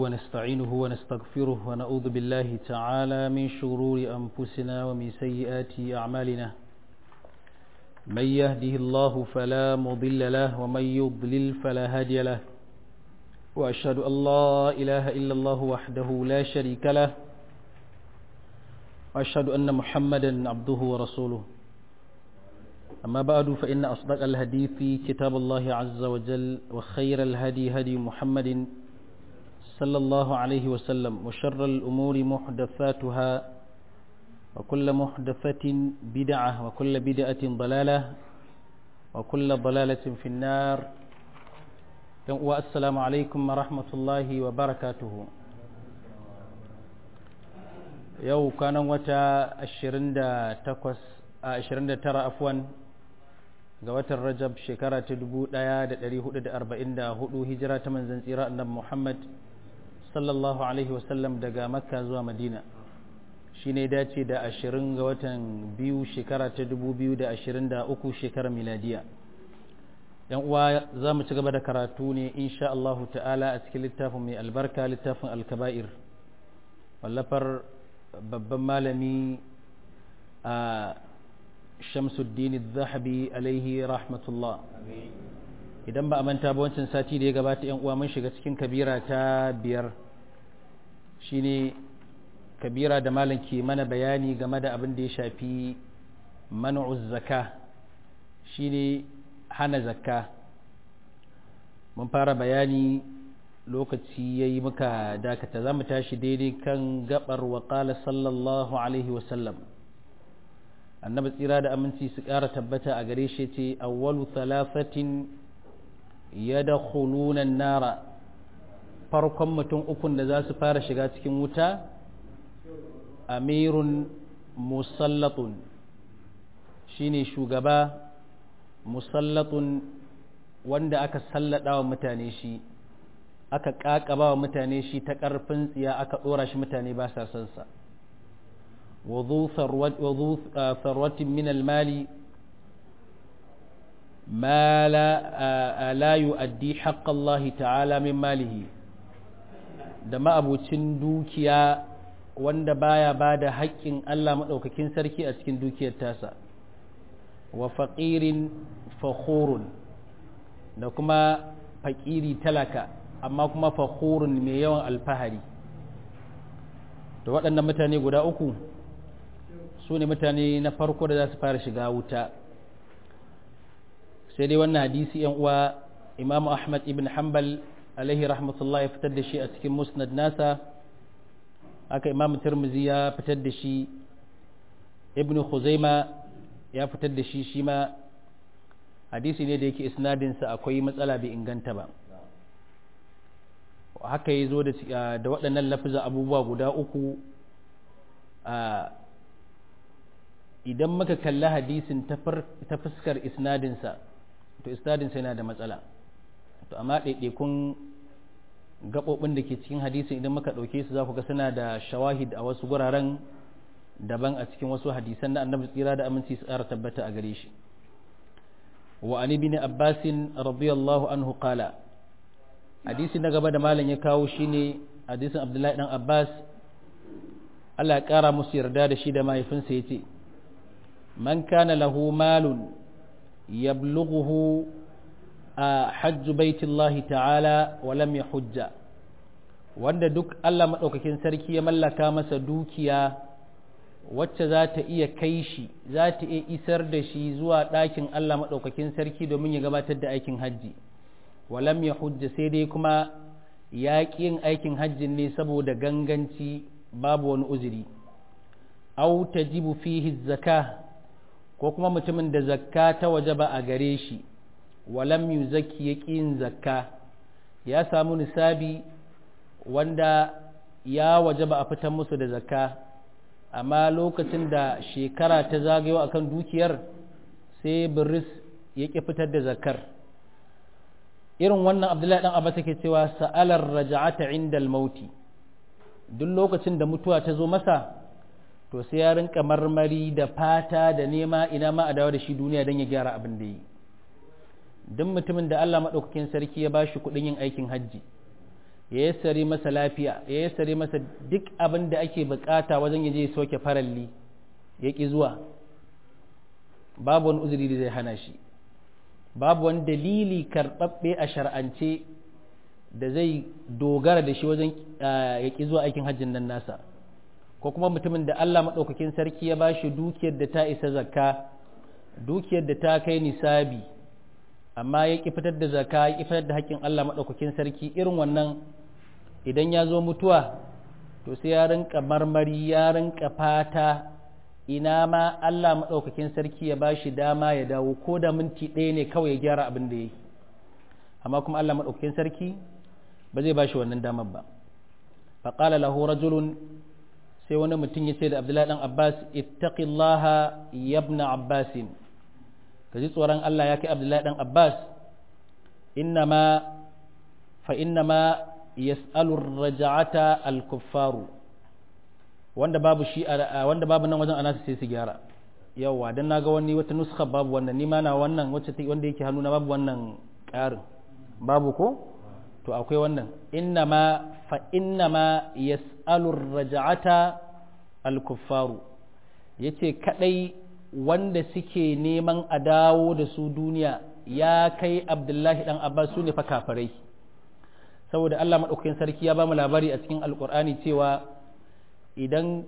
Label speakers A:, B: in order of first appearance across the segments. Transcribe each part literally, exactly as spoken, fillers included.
A: ونستعينه ونستغفره ونعوذ بالله تعالى من شرور أنفسنا ومن سيئات أعمالنا من يهده الله فلا مضل له ومن يضلل فلا هادي له وأشهد أن لا إله إلا الله وحده لا شريك له وأشهد أن محمدا عبده ورسوله أما بعد فإن أصدق الحديث كتاب الله عز وجل وخير الهدي هدي محمد صلى الله عليه وسلم وشر الأمور محدثاتها وكل محدثة بدعة وكل بدعة ضلالة وكل ضلالة في النار والسلام عليكم ورحمة الله وبركاته يو كان وتا عشرين تقوس عشرين ترى عفوا ga watan Rajab shekara ta dubu ɗaya da ɗari hudu da arba'in da hudu hijira ta manzon tsira annabi Muhammad sallallahu alaihi wasallam daga Makka zuwa Madina shine dace da ashirin ga watan biyu shekara ta dubu biyu da ashirin da uku shekarar miladiya. Yan uwa za mu ci gaba da karatu ne insha Allah ta'ala a cikin littafin mai albarka littafin al-kaba'ir wallafar babban malami a Shamsuddin Zahabi alaihi rahmatullah. Idan ba a manta ba wancan sati da ya gabata yan uwa mun shiga cikin kabira ta biyar shine kabira da malam ke mana bayani game da abin da ya shafi man'uz zakka shine hana zakka. Mun fara bayani lokaci yayi muka dakata zamu tashi daidai kan gabar wa qala sallallahu alaihi wasallam annabi tsira da aminci su ƙara tabbata a gare shi ce awwalu thalathatin yadkhuluna an-nara farkon mutum ukun da za su fara shiga cikin wuta amirun musallatun shine shugaba musallatun wanda aka sallada wa mutane shi aka kakaba wa mutane shi ta ƙarfin tsiya aka ɗora shi mutane ba sa son sa وذو ثروة من المال ما لا, لا يؤدي حق الله تعالى من ماله da ma'abucin dukiya wanda baya bada haƙƙin Allah maɗaukakin sarki a cikin dukiyar tasa wa faqirin fakhurun da kuma faƙiri talaka amma kuma fakhurun mai yawan alfahari da waɗannan mutane guda uku su ne mutane na farko da za su fara shiga wuta. Sai dai wannan hadisi yan uwa Imam Ahmad ibn Hanbal alaihi rahmatullah ya fitar da shi a cikin musnad nasa, haka Imam Tirmidhi ya fitar da shi, Ibn Khuzaima ya fitar da shi shi ma hadisi ne da yake isnadinsa akwai matsala bai inganta ba. Haka ya zo da waɗannan lafiza abubuwa guda uku a idan muka kalli hadisin ta fuskar isnadinsa to isnadinsa yana da matsala to amma ɗaiɗaikun gaɓoɓin da ke cikin hadisin idan muka ɗauke su za ku ga suna da shawahid a wasu guraren daban a cikin wasu hadisan na annabi tsira da aminci su ƙara tabbata a gare shi. wa an ibn abbasin radiyallahu anhu qala hadisi na gaba da malam ya kawo shine hadisin abdullahi dan abbas Allah ya ƙara musu yarda da shi da mahaifinsa ya ce من كان له مال يبلغه حج بيت الله تعالى ولم يحج wanda duk Allah maɗaukakin sarki ya mallaka masa dukiya wacce za ta iya kai shi za ta iya isar da shi zuwa ɗakin Allah maɗaukakin sarki domin ya gabatar da aikin hajji walam ya hujja sai dai kuma ya ƙi yin aikin hajjin ne saboda ganganci babu wani uzuri au tajibu fihi zakah ko kuma mutumin da zakka ta wajaba a gare shi walam yuzakki yaqin zakka ya samu nisabi wanda ya wajaba a fitar musu da zakka amma lokacin da shekara ta zagayo akan dukiyar sai biris ya ƙi fitar da zakkar irin wannan Abdullahi dan Abbas yake cewa sa'alar raja'ata inda al-mauti duk lokacin da mutuwa ta zo masa to sai ya rinka marmari da fata da nema ina ma a dawo da shi duniya don ya gyara abin da yi duk mutumin da Allah maɗaukakin sarki ya bashi kuɗin yin aikin hajji ya yassare masa lafiya ya yassare masa duk abin da ake bukata wajen yaje ya soke faralli ya ki zuwa babu wani uzuri da zai hana shi babu wani dalili karɓaɓɓe a shar'ance da zai dogara da shi wajen ya ki zuwa aikin hajjin nan nasa ko kuma mutumin da Allah maɗaukakin sarki ya bashi dukiyar da ta isa zakka dukiyar da ta kai nisabi amma ya ƙi fitar da zakka ya ƙi fitar da haƙƙin Allah maɗaukakin sarki irin wannan idan ya zo mutuwa to sai ya rinka marmari ya rinka fata ina ma Allah maɗaukakin sarki ya bashi dama ya dawo ko da minti ɗaya ne kawai ya gyara abin da ya yi amma kuma Allah maɗaukakin sarki ba zai bashi wannan damar ba faƙala lahu rajulun sai wani mutum ya ce da Abdullahi dan Abbas ittaqillaha yabna Abbasin ka ji tsoron Allah ya kai Abdullahi dan Abbas innama fa innama yas'alu ar-raj'ata al-kuffaru wanda babu shi wanda babu nan wajen anasa sai su gyara yawa dan naga wani wata nuskha babu wannan ni ma na wannan wacce wanda yake hannu na babu wannan ƙarin babu ko to akwai wannan innama fa innama yas'alu ar-raj'ata al-kuffaru yace kadai wanda suke neman a dawo da su duniya ya kai Abdullahi dan Abbas su ne fa kafirai saboda Allah madaukakin sarki ya ba mu labari a cikin alkur'ani cewa idan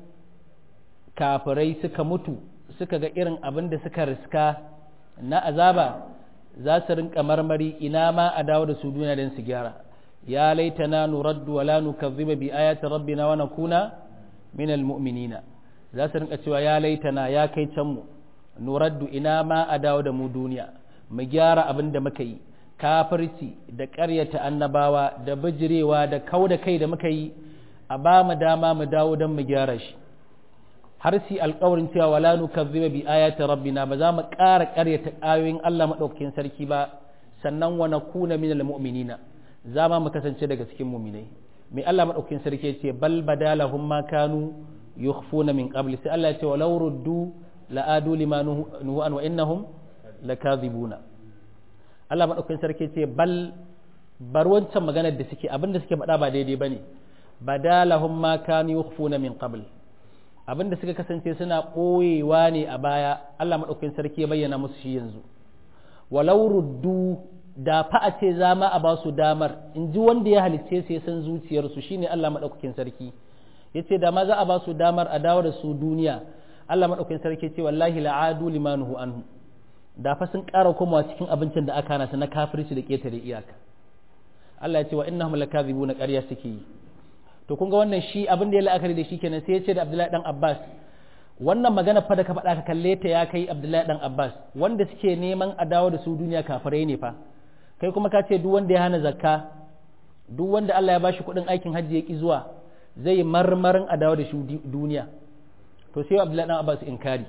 A: kafirai suka mutu suka ga irin abin da suka riska na azaba za su rinka marmari ina ma a dawo da su duniya don su gyara ya laitana nuraddu wala nukazziba bi ayati rabbina wa nakuna minal mu'minina za su rinka cewa ya laitana ya kai can mu nuraddu ina ma a dawo da mu duniya mu gyara abin da muka yi kafirci da ƙaryata annabawa da bijirewa da kau da kai da muka yi a ba mu dama mu dawo don mu gyara shi har si alƙawarin cewa wala nukazziba bi ayati rabbina ba za mu ƙara ƙaryata ayoyin Allah madaukakin sarki ba sannan wa nakuna minal mu'minina za ma mu kasance daga cikin mu'minai mai Allah madaukakin sarki ya ce bal badalahum ma kanu yukhfuna min qabli sai Allah ya ce walau ruddu la'adu lima nuhu an wa innahum lakadhibuna Allah madaukakin sarki ya ce bal bar wancan maganar da suke abinda suke faɗa ba daidai bane badalahum ma kanu yukhfuna min qabl abinda suka kasance suna koyewa ne a baya Allah madaukakin sarki ya bayyana musu shi yanzu walau ruddu da fa a ce zama a ba su damar in ji wanda ya halicce su ya san zuciyarsu shine Allah madaukakin sarki yace da ma za a ba su damar a dawo da su duniya Allah madaukakin sarki ce wallahi la'adu limanuhu anhu da fa sun ƙara komawa cikin abincin da aka hana su na kafirci da ketare iyaka Allah ya ce wa innahum lakazibuna ƙarya suke yi to kun ga wannan shi abin da ya la'akari da shi kenan sai ya ce da Abdullahi dan Abbas wannan magana fa da ka faɗa ka kalle ta ya kai Abdullahi dan Abbas wanda suke neman a dawo da su duniya kafirai ne fa kai kuma ka ce duk wanda ya hana zakka duk wanda Allah ya bashi kuɗin aikin hajji ya ki zuwa zai marmarin a dawo da shi duniya to sai Abdullahi dan Abbas inkari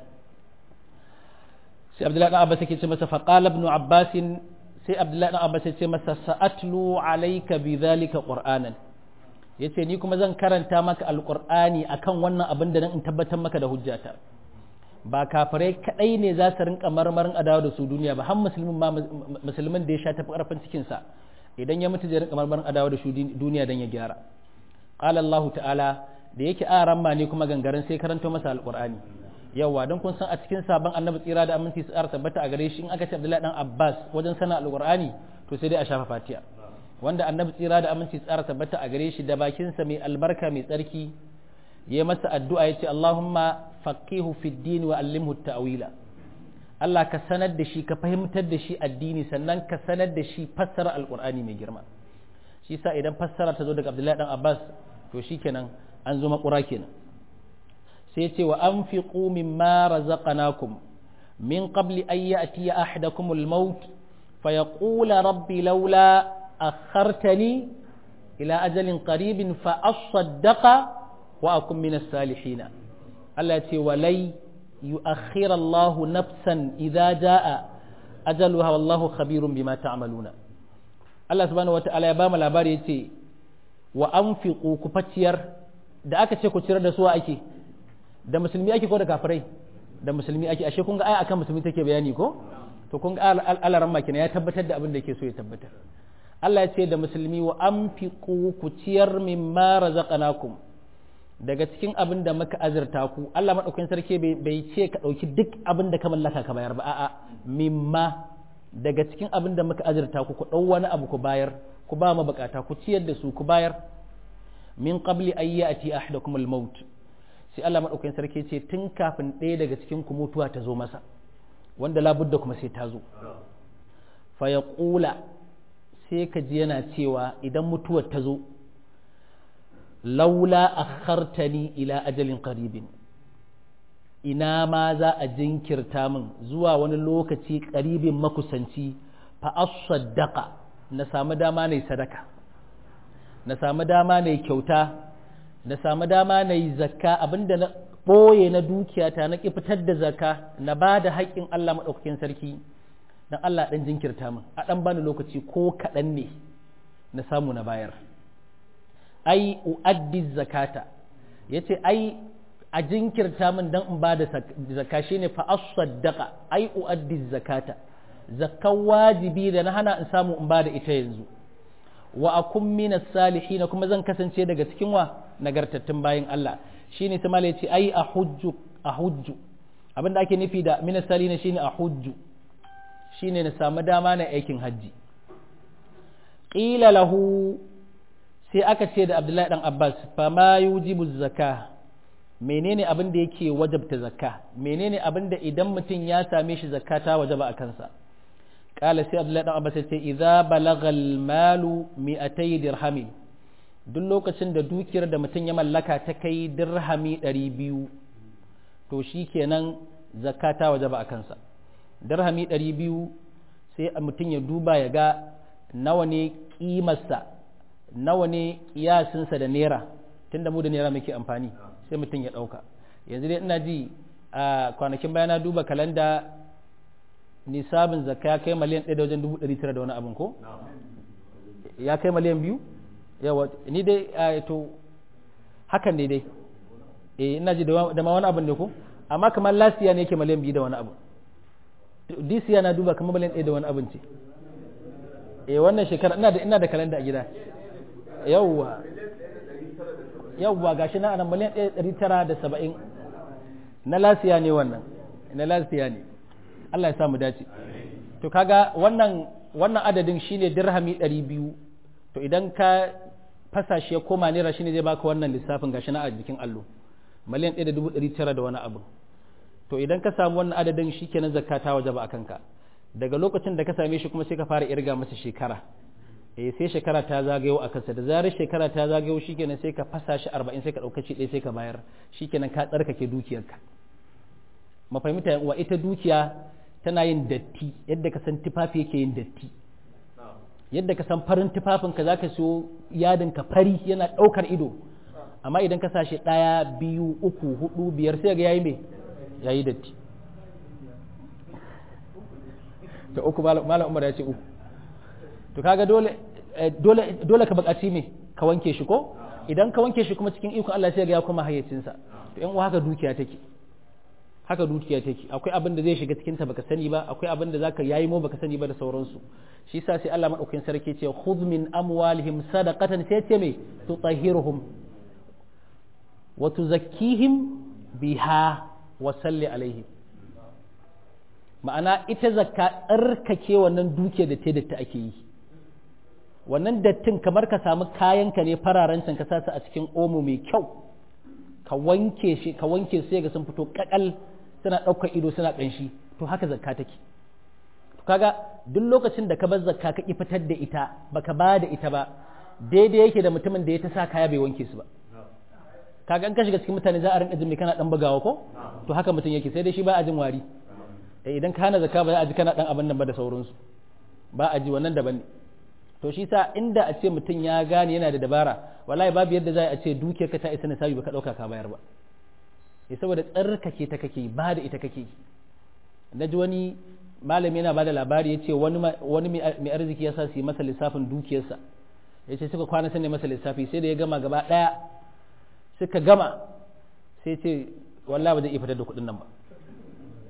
A: sai Abdullahi dan Abbas yake ce masa faqala ibn Abbas sai Abdullahi dan Abbas ya ce masa sa'atlu alayka bidhalika qur'anan yace ni kuma zan karanta maka alqur'ani akan wannan abin da in tabbatar maka da hujjata ba kafirai kadai ne za su rinka marmarin a dawo da su duniya ba har musulmin ma musulmin da ya sha tafi karfin cikin sa idan ya mutu zai rinka marmarin a dawo da shi duniya dan ya gyara qala Allah ta'ala da yake aran ma ne kuma gangaren sai karanto masa alqur'ani yawa don kun san a cikin sabon annabi tsira da aminci su tsara tabbata a gare shi in aka ce Abdullahi dan Abbas wajen sana alqur'ani to sai dai a shafa fatiha wanda annabi tsira da aminci su tsara tabbata a gare shi da bakin sa mai albarka mai tsarki ya masa addu'a yace Allahumma faqihu fid din wa allimhu ta'wila Allah ka sanar da shi ka fahimtar da shi addini sannan ka sanar da shi fassara alqur'ani mai girma shi sa idan fassara ta zo daga Abdullahi dan Abbas to shikenan an zo makura kenan sai ce wa anfiqu mimma razaqnakum min qabli an ya'tiya ahadakumul maut fayaqula rabbi laula akhartani ila ajalin qaribin fa asaddaqa wa akun minas salihin Allah ce walai yu'akhkhir Allahu nafsan idza jaa ajaluha wallahu khabirun bima ta'maluna Allah subhanahu wata'ala ya ba mu labari yace wa anfiqu ku faciyar da aka ce ku ciyar da su ake da musulmi ake ko da kafirai da musulmi ake ashe kun ga ai akan musulmi take bayani ko to kun ga alaran makina ya tabbatar da abin da yake so ya tabbatar Allah ya ce da musulmi wa anfiqu ku ciyar mimma razaqnakum daga cikin abin da muka azurta ku. Allah madaukakin sarki bai ce ka dauki duk abin da ka mallaka ka bayar ba, a'a mimma daga cikin abin da muka azurta ku ku dau wani abu ku bayar, ku ba mabukata, ku ciyar da su ku bayar. Min qabli an ya'ti ahadakum al-maut, sai Allah madaukakin sarki ce tun kafin ɗaya daga cikin ku mutuwa ta zo masa, wanda labudda kuma sai ta zo. Fa yaqula, sai ka ji yana cewa idan mutuwar ta zo, laula akhartani ila ajalin qaribin, ina ma za a jinkirta min zuwa wani lokaci qaribin makusanci, fa as-saddaqa, na samu dama ne sadaka, na samu dama ne kyauta, na samu dama ne zakka, abinda na ɓoye na dukiyata na ƙi fitar da zakka, na ba da haƙƙin Allah maɗaukakin sarki, dan Allah ɗan jinkirta min, a ɗan bani lokaci ko kaɗan ne na samu na bayar. Ai uaddi zakata, yace ai a jinkirta min dan in ba da zakka shine fa as-saddaqa, ai uaddi zakata, zakkan wajibi da na hana in samu in ba da ita yanzu. Wa akun minas salihin, kuma zan kasance daga cikin wa nagartattun bayin Allah. Shine sai malai yace ai ahujju ahujju, abinda ake nufi da minas salihin shine ahujju, shine na samu dama na aikin hajji. Qila lahu, sai aka ce da Abdullahi dan Abbas, fa ma yujibu zakka, menene abin da yake wajabta zakka, menene abin da idan mutum ya same shi zakka ta wajaba a kansa. Kala sai Abdullahi dan Abbas ya ce idza balagal malu mi'atay dirhami, duk lokacin da dukiyar da mutum ya mallaka ta kai dirhami ɗari biyu, to shikenan zakka ta wajaba a kansa. Dirhami ɗari biyu sai mutum ya duba ya ga nawa ne kimarsa, nawa ne kiyasinsa da naira, tunda mu da naira muke amfani, sai mutum ya ɗauka. Yanzu dai ina ji a kwanakin baya na duba kalanda, nisabin zakka ya kai miliyan ɗaya da wajen dubu ɗari tara da wani abin ko? Ya kai miliyan biyu? Yawa, ni dai to hakan ne dai. Eh, ina ji da ma wani abin ne ko? Amma kamar lasiya ne yake miliyan biyu da wani abu. Disiya na duba kamar miliyan ɗaya da wani abin ce. Eh, wannan shekara ina da ina da kalanda a gida. Yawwa. Yawwa gashi na anan miliyan ɗaya ɗari tara da saba'in. Na lasiya ne wannan. Na lasiya ne. Allah ya samu dace. To kaga wannan wannan adadin shine dirhami ɗari biyu. To idan ka fasa shi ya koma naira shine zai baka wannan lissafin gashi na a jikin allo. Miliyan ɗaya da dubu ɗari tara da wani abu. To idan ka samu wannan adadin shikenan zakka ta wajaba a kanka. Daga lokacin da ka same shi kuma sai ka fara irga masa shekara. Eh sai shekara ta zagayo a kansa, da zarar shekara ta zagayo shikenan sai ka fasa shi arba'in sai ka ɗauka shi ɗaya sai ka bayar. Shikenan ka tsarkake dukiyarka. Mafahimta wa ita dukiya tana yin datti yadda ka san tufafi yake yin datti. Yadda ka san farin tufafinka za ka siyo yadinka fari yana ɗaukar ido, amma idan ka sashi ɗaya biyu uku hudu biyar sai ga yayi me yayi datti. To uku malam Umar ya ce uku. To kaga dole dole dole ka buƙaci me ka wanke shi ko? Idan ka wanke shi kuma cikin ikon Allah sai ga ya kuma hayyacinsa. To yan uwa haka dukiya take. Haka dukiya take. Akwai abin da zai shiga cikin ta baka sani ba, akwai abin da zaka yayi mo baka sani ba da sauransu. Shi yasa sai Allah madaukakin sarki ce khudh min amwalihim sadaqatan, sai ce me tutahhiruhum wa tuzakkihim biha wa salli alaihim. Ma'ana ita zakka tsarkake wannan dukiyar da ta datta ake yi. Wannan dattin kamar ka samu kayanka ne fararen can ka sa su a cikin omo mai kyau, ka wanke shi ka wanke sai ga sun fito kakal suna ɗaukar ido suna ƙanshi. To haka zakka take. To kaga duk lokacin da ka bar zakka ka ki fitar da ita baka ba da ita ba, daidai yake da mutumin da ya ta sa kaya bai wanke su ba. Kaga in ka shiga cikin mutane za a rinka jin me kana dan bugawa ko? To haka mutum yake, sai dai shi ba a jin wari. Idan ka hana zakka ba za a ji kana dan abin nan ba da sauransu. Ba a ji wannan daban ne. To shi sa inda a ce mutum ya gane yana da dabara, wallahi babu yadda za a ce dukiyar ka ta isa na sabi baka dauka ka bayar ba. Eh saboda tsarkake ta kake ba da ita kake. Na ji wani malami yana bada labari ya ce wani wani mai arziki ya sa su yi masa lissafin dukiyarsa. Ya ce suka kwana sanne masa lissafi sai da ya gama gaba daya suka gama sai ce wallahi ba zai iya fitar da kuɗin nan ba.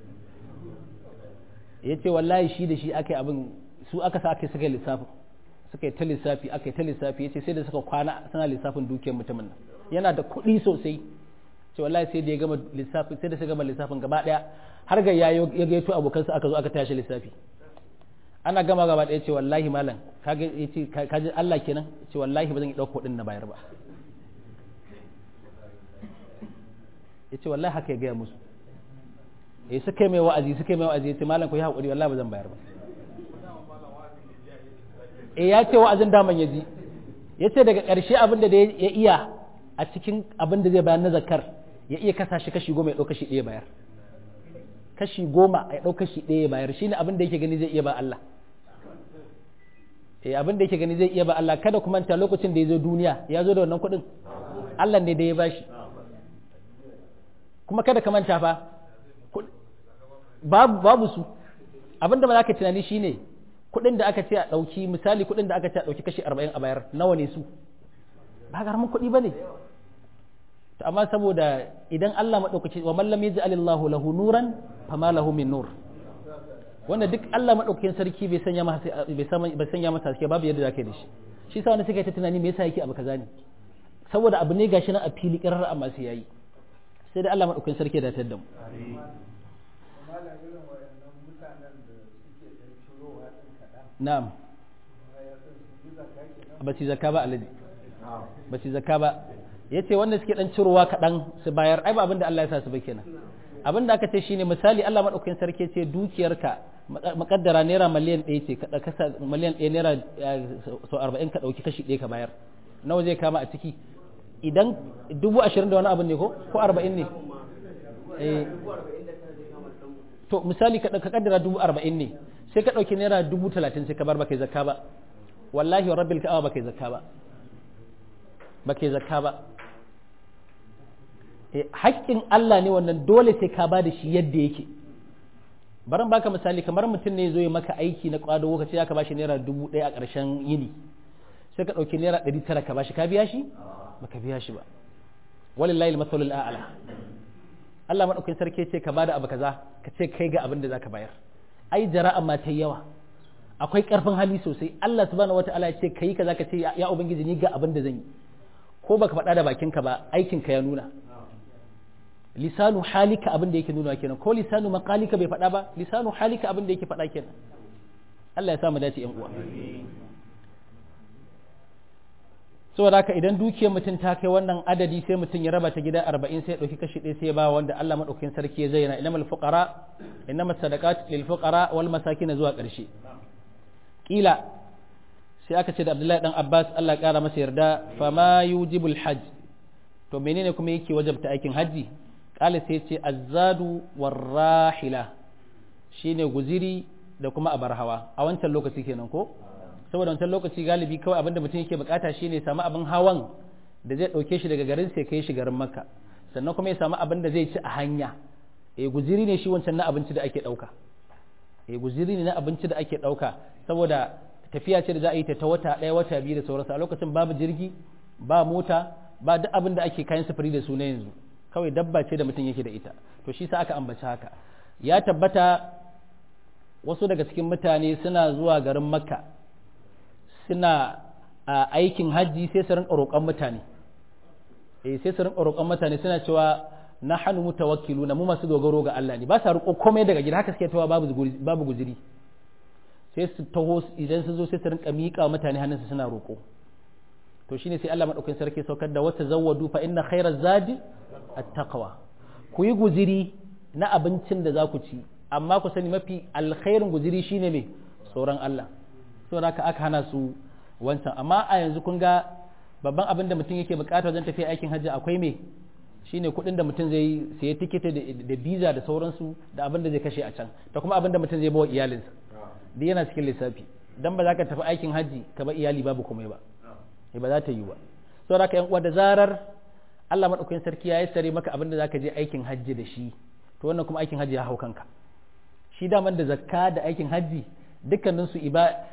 A: Ya ce wallahi shi da shi aka yi abin su aka sa aka saka lissafin suka yi ta lissafi aka yi ta lissafi ya ce sai da suka kwana suna lissafin dukiyar mutumin nan yana da kuɗi sosai ce wallahi sai da ya gama lissafi sai da suka gama lissafin gaba ɗaya har ga ya ya gaito abokansa aka zo aka tashi lissafi ana gama gaba ɗaya ce wallahi malam kaga yace kaji Allah kenan ce wallahi ba zan yi ɗauka kuɗin na bayar ba yace wallahi haka ya gaya musu eh suka yi mai wa'azi suka yi mai wa'azi yace malam ku yi haƙuri wallahi ba zan bayar ba eh ya ce wa'azin daman ya ji ya ce daga ƙarshe abin da ya iya a cikin abin da zai bayar na zakar ya iya kasa shi kashi goma ya ɗau kashi ɗaya bayar kashi goma ya ɗau kashi ɗaya bayar shi ne abin da yake gani zai iya ba Allah eh abin da yake gani zai iya ba Allah kada ku manta lokacin da ya zo duniya ya zo da wannan kuɗin Allah ne da ya bashi kuma kada ka manta fa babu babu su abin da ba za ka tunani shine kuɗin da aka ce a ɗauki misali kuɗin da aka ce a ɗauki kashi arba'in a bayar nawa ne su ba karamin kuɗi ba ne to amma saboda idan Allah maɗaukaci wa mallam ya ji alillahu lahu nuran fama lahu min nur wanda duk Allah maɗaukakin sarki bai sanya masa bai sanya masa haske babu yadda zaka yi da shi shi sa wanda suka yi ta tunani me yasa yake abu kaza ne saboda abu ne gashi nan a fili ƙarar amma sai yayi sai da Allah maɗaukakin sarki ya datar da mu na'am ba ci zakka ba alade ba ci zakka ba yace wanda suke dan cirowa kaɗan su bayar ai ba abin da Allah ya sa su ba kenan abin da aka ce shine misali Allah madaukakin sarki ce dukiyarka makaddara naira miliyan ɗaya ce ka kasa miliyan ɗaya naira sau arba'in ka ɗauki kashi ɗaya ka bayar nawa zai kama a ciki idan dubu ashirin da wani abin ne ko ko arba'in ne to misali ka kaddara dubu arba'in ne sai ka ɗauki naira dubu talatin sai ka bar baka yi zakka ba wallahi wa rabbil ka'aba baka yi zakka ba baka yi zakka ba haƙƙin Allah ne wannan dole sai ka ba da shi yadda yake baran baka misali kamar mutum ne zo ya maka aiki na kwado lokaci ya ka bashi naira dubu ɗaya a ƙarshen yini sai ka ɗauki naira ɗari tara ka bashi ka biya shi baka biya shi ba walillahi al-masalul a'la Allah madaukakin sarki ce ka bada abu kaza ka ce kai ga abin da zaka bayar ai jara'a ma ta yawa akwai karfin hali sosai Allah subhanahu wataala ya ce kai kaza ka ce ya ubangiji ni ga abin da zan yi ko baka faɗa da bakinka ba aikinka ya nuna lisanu halika abin da yake nuna kenan ko lisanu maqalika bai faɗa ba lisanu halika abin da yake faɗa kenan Allah ya sa mu dace ƴan uwa saboda haka idan dukiyar mutum ta kai wannan adadi sai mutum ya raba ta gida arba'in sai ya ɗauki kashi ɗaya sai ya ba wanda Allah maɗaukakin sarki ya zayyana inamal fuqara inamas sadaqat lil fuqara wal masakin zuwa ƙarshe kila sai aka ce da Abdullahi dan Abbas Allah ƙara masa yarda fama yujibul hajj to menene kuma yake wajabta aikin haji kala sai ce azzadu warrahila shine guziri da kuma abar hawa a wancan lokaci kenan ko saboda wancan lokaci galibi kawai abinda mutum yake bukata shine samu abin hawan da zai dauke shi daga garin sai kai shi garin Makka sannan kuma ya samu abin da zai ci a hanya eh guziri ne shi wancan na abinci da ake dauka eh guziri ne na abinci da ake dauka saboda tafiya ce da za a yi ta ta wata ɗaya wata biyu da sauransu a lokacin babu jirgi ba mota ba duk abin da ake kayan sufuri da su na yanzu kawai dabba ce da mutum yake da ita to shi sa aka ambaci haka ya tabbata wasu daga cikin mutane suna zuwa garin Makka suna a aikin hajji sai su rinka roƙon mutane eh sai su rinka roƙon mutane suna cewa na hannu mutawakkiluna mu masu dogaro ga Allah ne ba sa roƙo komai daga gida haka suke tawa babu babu guziri sai su taho idan su zo sai su rinka miƙa mutane hannunsu suna roƙo to shine sai Allah madaukakin sarki saukar da wata zawwadu fa inna khairaz zadi at-taqwa ku yi guziri na abincin da za ku ci amma ku sani mafi alkhairin guziri shine me tsoron Allah saboda haka aka hana su wancan amma a yanzu kun ga babban abin da mutum yake bukata wajen tafiya aikin hajji akwai me shine kuɗin da mutum zai sayi tikiti da biza da sauransu da abin da zai kashe a can da kuma abin da mutum zai bawa iyalinsa duk yana cikin lissafi dan ba za ka tafi aikin hajji ka ba iyali babu komai ba ba za ta yi ba saboda haka yan uwa da zarar Allah madaukakin sarki ya sare maka abin da zaka je aikin hajji da shi to wannan kuma aikin hajji ya hau kanka shi daman da zakka da aikin hajji dukkanin su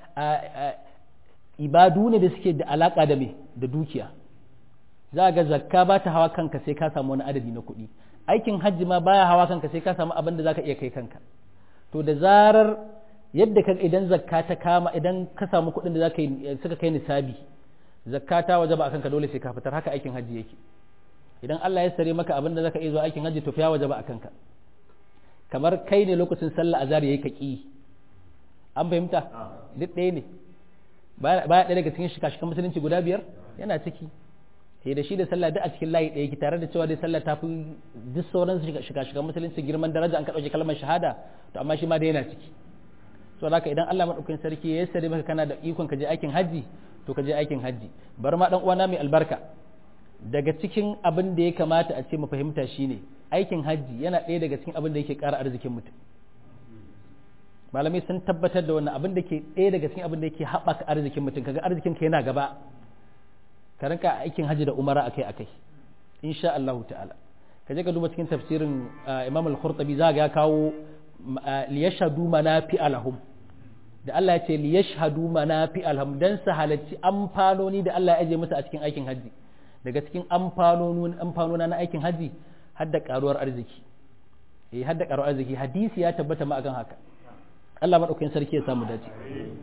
A: ibadu ne da suke da alaka da me da dukiya za ga zakka ba ta hawa kanka sai ka samu wani adadi na kuɗi aikin hajji ma baya hawa kanka sai ka samu abin da zaka iya kai kanka to da zarar yadda ka idan zakka ta kama idan ka samu kuɗin da zaka yi suka kai nisabi zakka ta wajaba akan ka dole sai ka fitar haka aikin haji yake idan Allah ya sare maka abin da zaka iya zuwa aikin haji to ya wajaba akan ka kamar kai ne lokacin sallah azhar yayi kaki an fahimta duk ɗaya ne baya ɗaya daga cikin shika-shikan musulunci guda biyar yana ciki sai da shi da sallah duk a cikin layi ɗaya ki tare da cewa dai sallah ta fi duk sauran shika-shikan musulunci girman daraja an ka ɗauke kalmar shahada to amma shi ma dai yana ciki so haka idan Allah madaukakin sarki ya sare maka kana da ikon ka je aikin haji to ka je aikin haji bar ma dan uwana mai albarka daga cikin abin da ya kamata a ce mu fahimta shine aikin haji yana ɗaya daga cikin abin da yake ƙara arzikin mutum malamai sun tabbatar da wannan abin da ke ɗaya daga cikin abin da yake haɓaka arzikin mutum kaga arzikin ka yana gaba ka rinka aikin haji da umara akai akai insha Allah ta'ala ka je ka duba cikin tafsirin Imam al-Qurtubi za ga ya kawo liyashhadu manafi alahum da Allah ya ce liyashhadu manafi alham dan su halarci amfanoni da Allah ya aje musu a cikin aikin haji daga cikin amfanonin amfanona na aikin haji har da karuwar arziki eh har da karuwar arziki hadisi ya tabbata ma akan haka Allah madaukakin sarki ya samu dace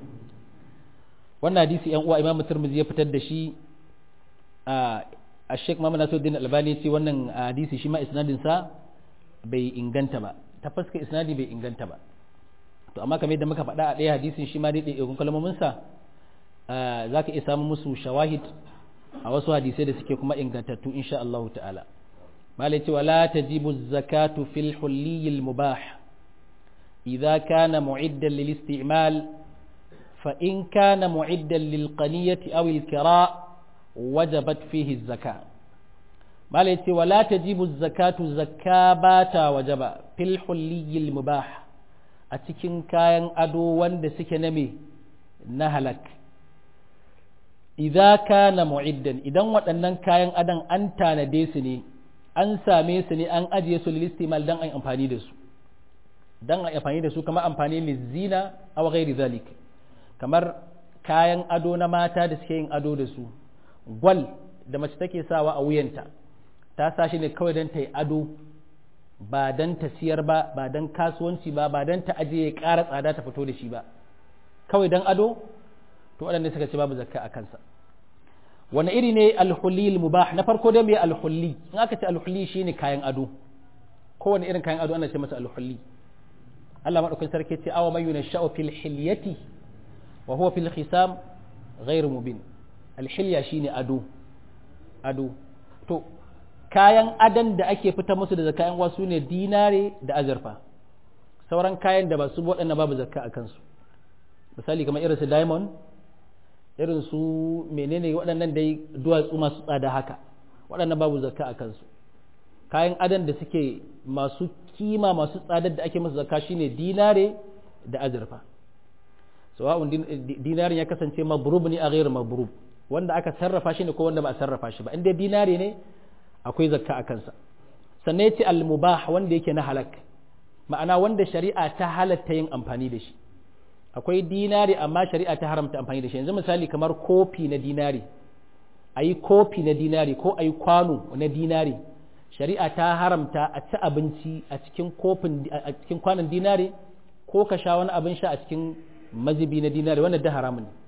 A: wannan hadisi yan uwa Imam Tirmidhi ya fitar da shi a a Sheikh Muhammad Nasiruddin Albani ce wannan hadisi shi ma isnadin sa bai inganta ba ta fuska isnadi bai inganta ba to amma kamar yadda muka faɗa a ɗaya hadisin shi ma dai ɗaiɗaikun kalmomin sa za ka iya samun musu shawahid a wasu hadisai da suke kuma ingantattu insha Allah ta'ala malai ce wala tajibu zakatu fil hulliyil mubah idza kana mu'iddan lil isti'mal fa in kana mu'iddan lil qaniyati aw al kira wajabat fihi az-zakah malai ce wala tajibu zakatu zakka bata wajaba fil hulliyil mubah a cikin kayan ado wanda suke na me na halak idza kana mu'iddan idan waɗannan kayan adon an tanade su ne an same su ne an ajiye su lil istimal dan ai amfani da su dan ai amfani da su kamar amfani lizina aw ghairi zalik kamar kayan ado na mata da suke yin ado da su gwal da mace take sawa a wuyanta ta sa shi ne kawai don ta yi ado ba don ta siyar ba ba don kasuwanci ba ba don ta ajiye ƙara tsada ta fito da shi ba kawai don ado to waɗanda suka ce babu zakka a kansa wani iri ne alhulli mubah na farko dai mai alhulli in aka ce alhulli shine kayan ado kowane irin kayan ado ana ce masa alhulli Allah madaukakin sarki ce awa man yunasha'u fil hilyati wa huwa fil khisam ghayr mubin alhilya shine ado ado to kayan adan da ake fita musu da zakka yan wasu ne dinare da azurfa sauran kayan da ba su waɗannan babu zakka a kansu misali kamar irin su diamond irin su menene waɗannan dai duwatsu masu tsada haka waɗannan babu zakka a kansu kayan adan da suke masu kima masu tsadar da ake musu zakka shine dinare da azurfa sawa'un dinarin ya kasance mabrub ne a ghairu mabrub wanda aka sarrafa shi ne ko wanda ba a sarrafa shi ba inda dinare ne akwai zakka a kansa sannan ya ce al-mubah wanda yake na halak ma'ana wanda shari'a ta halatta yin amfani da shi akwai dinari amma shari'a ta haramta amfani da shi yanzu misali kamar kofi na dinari a yi kofi na dinari ko a yi kwano na dinari shari'a ta haramta a ci abinci a cikin kofin a cikin kwanon dinari ko ka sha wani abin sha a cikin mazibi na dinari wannan da haramun ne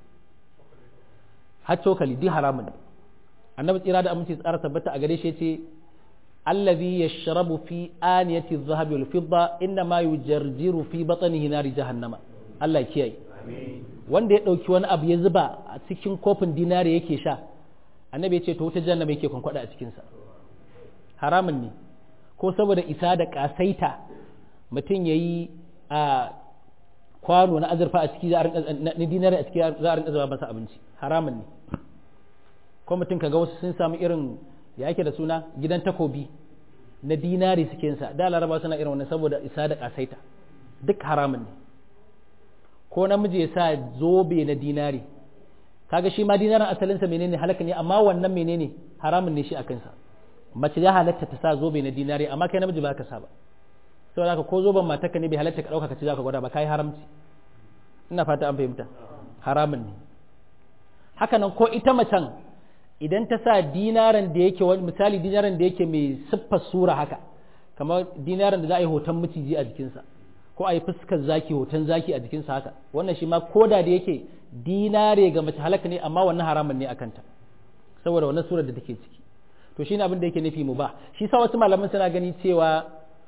A: har cokali di haramun ne annabi tsira da aminci tsara tabbata a gare shi yace allazi yashrabu fi aniyati adh-dhahabi wal fidda inna ma yujarjiru fi batnihi nar jahannama Allah kiyaye wanda ya dauki wani abu ya zuba a cikin kofin dinari yake sha annabi yace to wuta jahannama yake kwankwada a cikin sa haramun ne ko saboda isa da kasaita mutum yayi a kwano na azurfa a ciki za a rinka na dinari a ciki za a rinka zuba masa abinci haramun ne ko mutum kaga wasu sun samu irin ya yake da suna gidan takobi na dinari suke yinsa da laraba suna irin wannan saboda isa da kasaita duk haramun ne ko namiji ya sa zobe na dinari kaga shi ma dinarin asalinsa menene halaka ne amma wannan menene haramun ne shi a kansa mace ya halatta ta sa zobe na dinari amma kai namiji ba ka sa ba saboda haka ko zoben matarka ne bai halatta ka dauka ka ci zaka gwada ba kai haramci ina fata an fahimta haramun ne haka nan ko ita macen idan ta sa dinaran da yake wani misali dinaran da yake mai siffar sura haka kamar dinaran da za a yi hoton maciji a jikinsa ko a yi fuskar zaki hoton zaki a jikinsa haka wannan shi ma koda da yake dinare ga mace halaka ne amma wannan haramun ne akanta saboda wannan surar da take ciki to shine abin da yake nufi mu ba shi sa wasu malaman suna gani cewa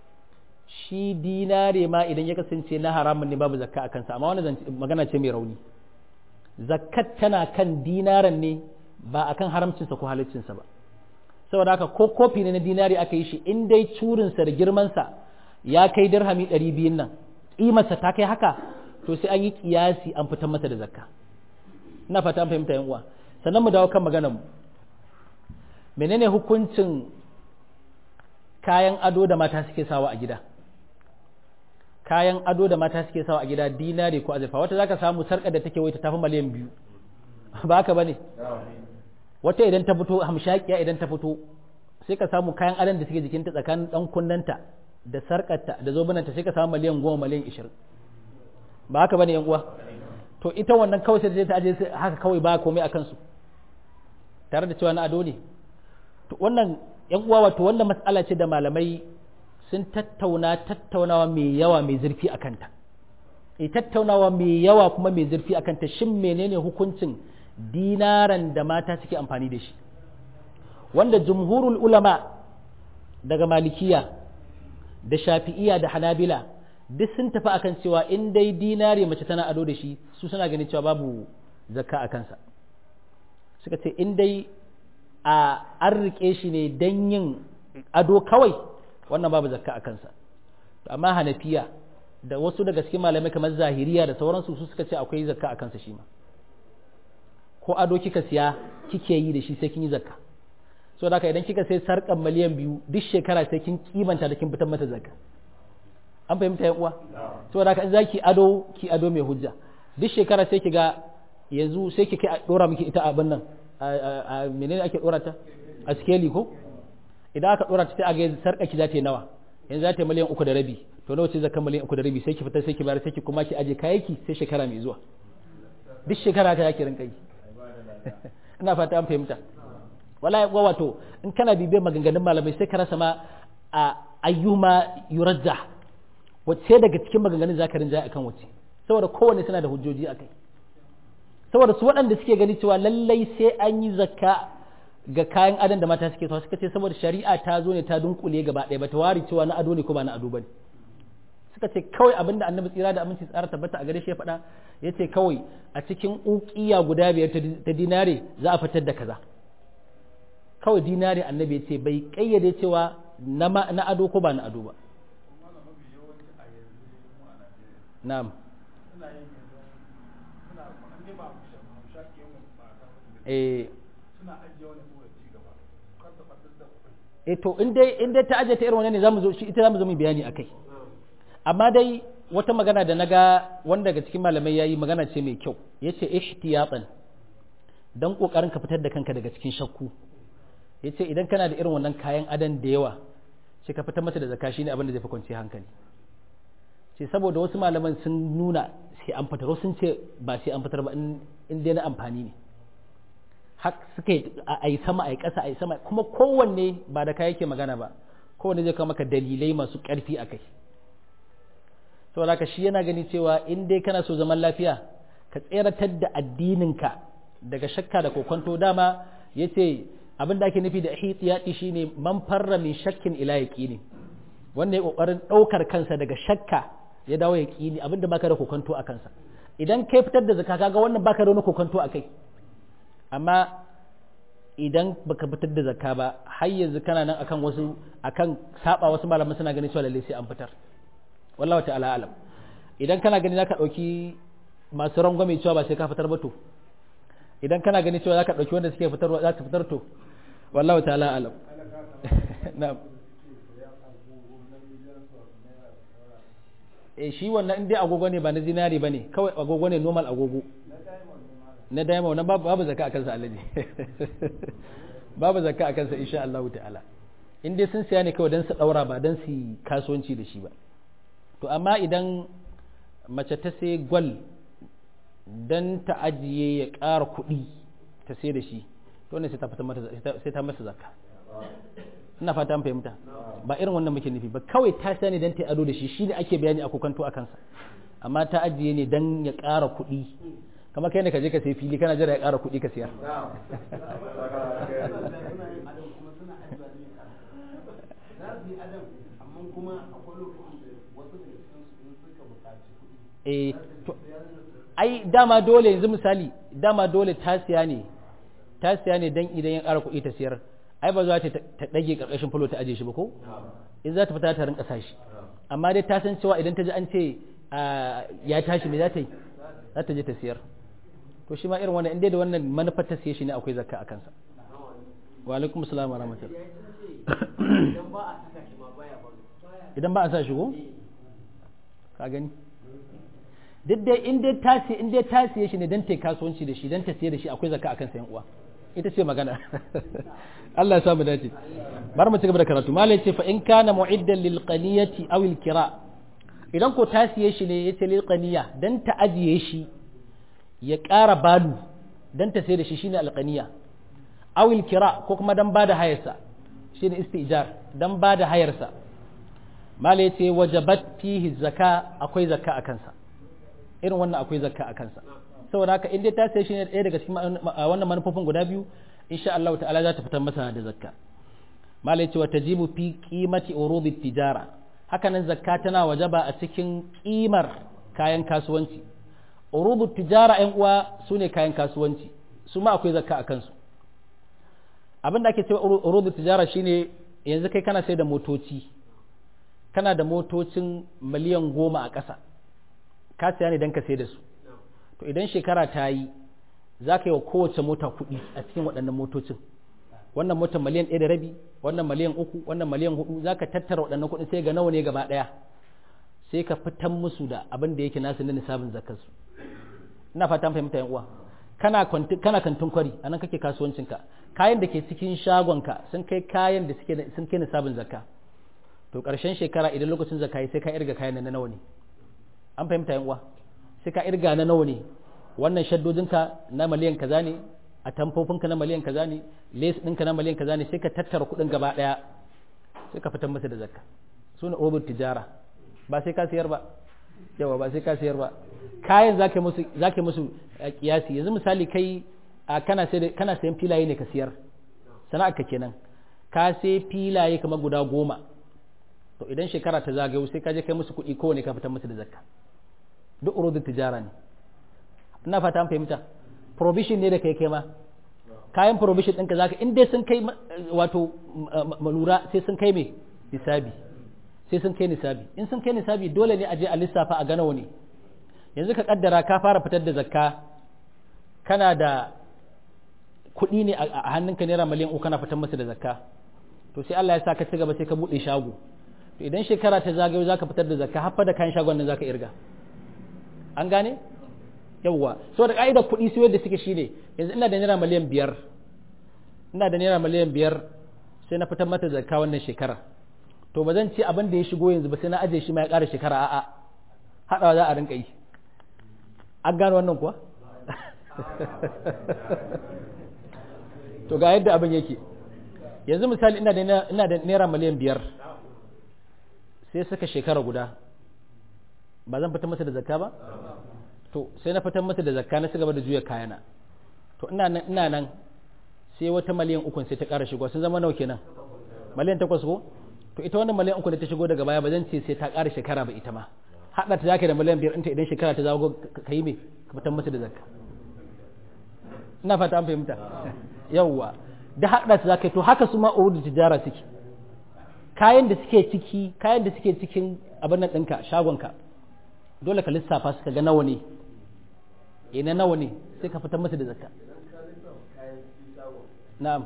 A: shi dinare ma idan ya kasance na haramun ne babu zakka a kansa amma wannan magana ce mai rauni zakkat tana kan dinaran ne ba akan haramcinsa ko halaccinsa ba saboda haka ko kofi ne na dinari aka yi shi in dai curinsa da girmansa ya kai dirhami ɗari biyun nan ƙimarsa ta kai haka to sai an yi ƙiyasi an fitar masa da zakka ina fata an fahimta yan uwa sannan mu dawo kan maganar mu menene hukuncin kayan ado da mata suke sawa a gida kayan ado da mata suke sawa a gida dinari ko azurfa wata zaka samu sarƙar da take waita tafi miliyan biyu ba haka bane wata idan ta fito hamshakiya idan ta fito sai ka samu kayan adon da suke jikinta tsakanin dan kunnanta da sarkarta da zobenanta sai ka samu miliyan goma miliyan ishirin ba haka bane yan uwa to ita wannan kawai sai ta aje haka kawai ba komai a kansu tare da cewa na ado ne to wannan yan uwa wato wannan mas'ala ce da malamai sun tattauna tattaunawa mai yawa mai zurfi a kanta e tattaunawa mai yawa kuma mai zurfi a kanta shin menene hukuncin dinaran da mata suke amfani da shi wanda jumhurul ulama daga malikiya da shafi'iya da hanabila duk sun tafi akan cewa in dai dinari mace tana ado da shi su suna ganin cewa babu zakka a kansa suka ce in dai a an rike shi ne don yin ado kawai wannan babu zakka a kansa amma hanafiya da wasu daga cikin malamai kamar zahiriya da sauransu su suka ce akwai zakka a kansa shi ma ko ado kika siya kike yi da shi sai kin yi zakka so da idan kika sai sarkan miliyan biyu duk shekara sai kin kimanta da kin fitar mata zakka an fahimta yan uwa so da in zaki ado ki ado mai hujja duk shekara sai kiga yanzu sai ki kai a dora miki ita abin nan a menene ake dora ta a skeli ko idan aka dora ta sai a ga sarka ki za ta yi nawa yanzu za ta yi miliyan uku da rabi to nawa ce zakkan miliyan uku da rabi sai ki fitar sai ki bayar sai ki kuma ki aje kayayyaki sai shekara mai zuwa duk shekara ka yake rinka yi ina fata an fahimta wallahi wato in kana bibiyar maganganun malamai sai ka rasa ma a ayyuma yurajja wacce daga cikin maganganun zaka rinja akan wacce saboda kowanne suna da hujjoji akai saboda su waɗanda suke gani cewa lallai sai an yi zakka ga kayan adon da mata suke so suka ce saboda shari'a ta zo ne ta dunkule gaba ɗaya ba ta wari cewa na ado ne ko ba na ado bane suka ce kawai abinda annabi tsira da aminci tsara tabbata a gare shi ya faɗa ya ce kawai a cikin ukiya guda biyar ta dinare za a fitar da kaza kawai dinare annabi ya ce bai kayyade cewa na ado ko ba na ado ba na'am eh eh to in dai in dai ta aje ta irin wannan ne zamu zo shi ita zamu zo mu bayani akai amma dai wata magana da naga wanda daga cikin malamai yayi magana ce mai kyau yace ihtiyatan dan kokarin ka fitar da kanka daga cikin shakku yace idan kana da irin wannan kayan adan da yawa sai ka fitar masa da zakka shine abin da zai fi kwanciyar hankali sai saboda wasu malaman sun nuna sai an fitar sun ce ba sai an fitar ba in dai na amfani ne hak suka a yi sama a yi ƙasa a yi sama kuma kowanne ba da kai yake magana ba kowanne zai kawo maka dalilai masu ƙarfi a kai saboda haka shi yana gani cewa in dai kana so zaman lafiya ka tseratar da addininka daga shakka da kokonto dama yace abin da ake nufi da ihtiyati shine man farra min shakkin ila yaqini wanda ya kokarin daukar kansa daga shakka ya dawo yaqini abin da baka da kokonto a kansa idan kai fitar da zakka kaga wannan baka da wani kokonto a kai amma idan baka fitar da zakka ba har yanzu kana nan akan wasu akan saba wasu malaman suna ganin cewa lalle sai an fitar wallahi ta'ala alam idan kana gani zaka dauki masu rangwame cewa ba sai ka fitar ba to idan kana gani cewa zaka dauki wanda suke fitarwa za su fitar to wallahi ta'ala alam na'am eh shi wannan in dai agogo ne ba na zinari bane kawai agogo ne normal agogo na diamond wannan babu babu zakka akan sa alaji babu zakka akan sa insha Allah ta'ala in dai sun siya ne kawai dan su daura ba dan su kasuwanci da shi ba to amma idan mace ta sai gwal dan ta ajiye ya ƙara kuɗi ta sai da shi to ne sai ta fita mata sai ta masa zakka ina fata an fahimta ba irin wannan muke nufi ba kawai ta siya ne dan ta ado da shi shine ake bayani a kokanto a kansa amma ta ajiye ne dan ya ƙara kuɗi kamar kai ne ka je ka sai fili kana jira ya ƙara kuɗi ka siyar eh to ai dama dole yanzu misali dama dole ta siya ne ta siya ne dan idan ya ƙara kuɗi ta siyar ai ba za ta ta dage karkashin fulo ta aje shi ba ko in za ta fita ta rinka sashi amma dai ta san cewa idan ta ji an ce ya tashi me za ta yi za ta je ta siyar to shi ma irin wannan inda da wannan manufar ta siye shi ne akwai zakka a kansa wa alaikum assalam wa rahmatullah idan ba a sa shi ko ka gani duk dai in dai ta siye in dai ta siye shi ne dan ta kasuwanci da shi dan ta siye da shi akwai zakka a kansa yan uwa ita ce magana Allah ya samu dace bar mu ci gaba da karatu malai ce fa in kana mu'iddan lil qaniyati aw al kira idan ko ta siye shi ne yace lil qaniya dan ta ajiye shi ya ƙara balu dan ta sai da shi shine al qaniya aw al kira ko kuma dan bada hayarsa shine istijar dan bada hayarsa malai ce wajabat fihi zakka akwai zakka a kansa irin wannan akwai zakka a kansa saboda haka in dai ta sai shi ne ɗaya daga cikin wannan manufofin guda biyu insha Allah ta'ala za ta fitar masa da zakka malai cewa tajibu fi qimati urudi tijara haka nan zakka tana wajaba a cikin kimar kayan kasuwanci urudu tijara ɗan uwa sune kayan kasuwanci su ma akwai zakka a kansu abin da ake cewa urudu tijara shine yanzu kai kana sai da motoci kana da motocin miliyan goma a ƙasa ka siya ne don ka sai da su to idan shekara ta yi za ka yi wa kowace mota kuɗi a cikin waɗannan motocin wannan motar miliyan ɗaya da rabi wannan miliyan uku wannan miliyan hudu za ka tattara waɗannan kuɗi sai ga nawa ne gaba ɗaya sai ka fitan musu da abin da yake nasu na nisabin zakarsu ina fatan fahimta yan uwa kana kana kantin kwari anan kake kasuwancinka kayan da ke cikin shagonka sun kai kayan da suke sun kai nisabin zakka to ƙarshen shekara idan lokacin zakka sai ka irga kayan na nawa ne an fahimta yan uwa sai ka irga na nawa ne wannan shaddodinka na miliyan kaza ne a tamfofinka na miliyan kaza ne les ɗinka na miliyan kaza ne sai ka tattara kuɗin gaba ɗaya sai ka fitar masa da zakka su ne obin tijara ba sai ka sayar ba yawa ba sai ka sayar ba kayan zaka musu zaka musu kiyasi yanzu misali kai kana sai kana sayan filaye ne ka siyar sana'ar ka kenan ka sai filaye kamar guda goma to idan shekara ta zagayo sai ka je kai musu kuɗi kowane ka fitar musu da zakka duk urudin tijara ne ina fata an fahimta provision ne da kai kai ma kayan provision ɗinka zaka in dai sun kai wato malura sai sun kai me nisabi sai sun kai nisabi in sun kai nisabi dole ne a je a lissafa a gana wani yanzu ka kaddara ka fara fitar da zakka kana da kuɗi ne a hannunka naira miliyan uku kana fitar masa da zakka to sai Allah ya sa ka ci gaba sai ka buɗe shago to idan shekara ta zagayo zaka fitar da zakka har da kayan shagon nan zaka irga an gane yawwa so da ka'idar kuɗi su yadda suke shine yanzu ina da naira miliyan biyar ina da naira miliyan biyar sai na fitar mata zakka wannan shekara to ba zan ce abin da ya shigo yanzu ba sai na aje shi ma ya ƙara shekara a'a haɗawa za a rinka yi an gano wannan kuwa to ga yadda abin yake yanzu misali ina da ina da naira miliyan biyar sai suka shekara guda ba zan fitar masa da zakka ba to sai na fitar masa da zakka na cigaba da juya kayana to ina nan ina nan sai wata miliyan uku sai ta ƙara shigo sun zama nawa kenan miliyan takwas ko to ita wannan miliyan uku da ta shigo daga baya ba zan ce sai ta ƙara shekara ba ita ma haɗa ta zaka da miliyan biyar ɗinta idan shekara ta zago ka yi me ka fitar masa da zakka ina fata an fahimta yawwa da haɗa ta zaka to haka su ma urudu tijara suke kayan da suke ciki kayan da suke cikin abin nan ɗinka shagonka dole ka lissafa su ka ga nawa ne ina nawa ne sai ka fitar masa da zakka na'am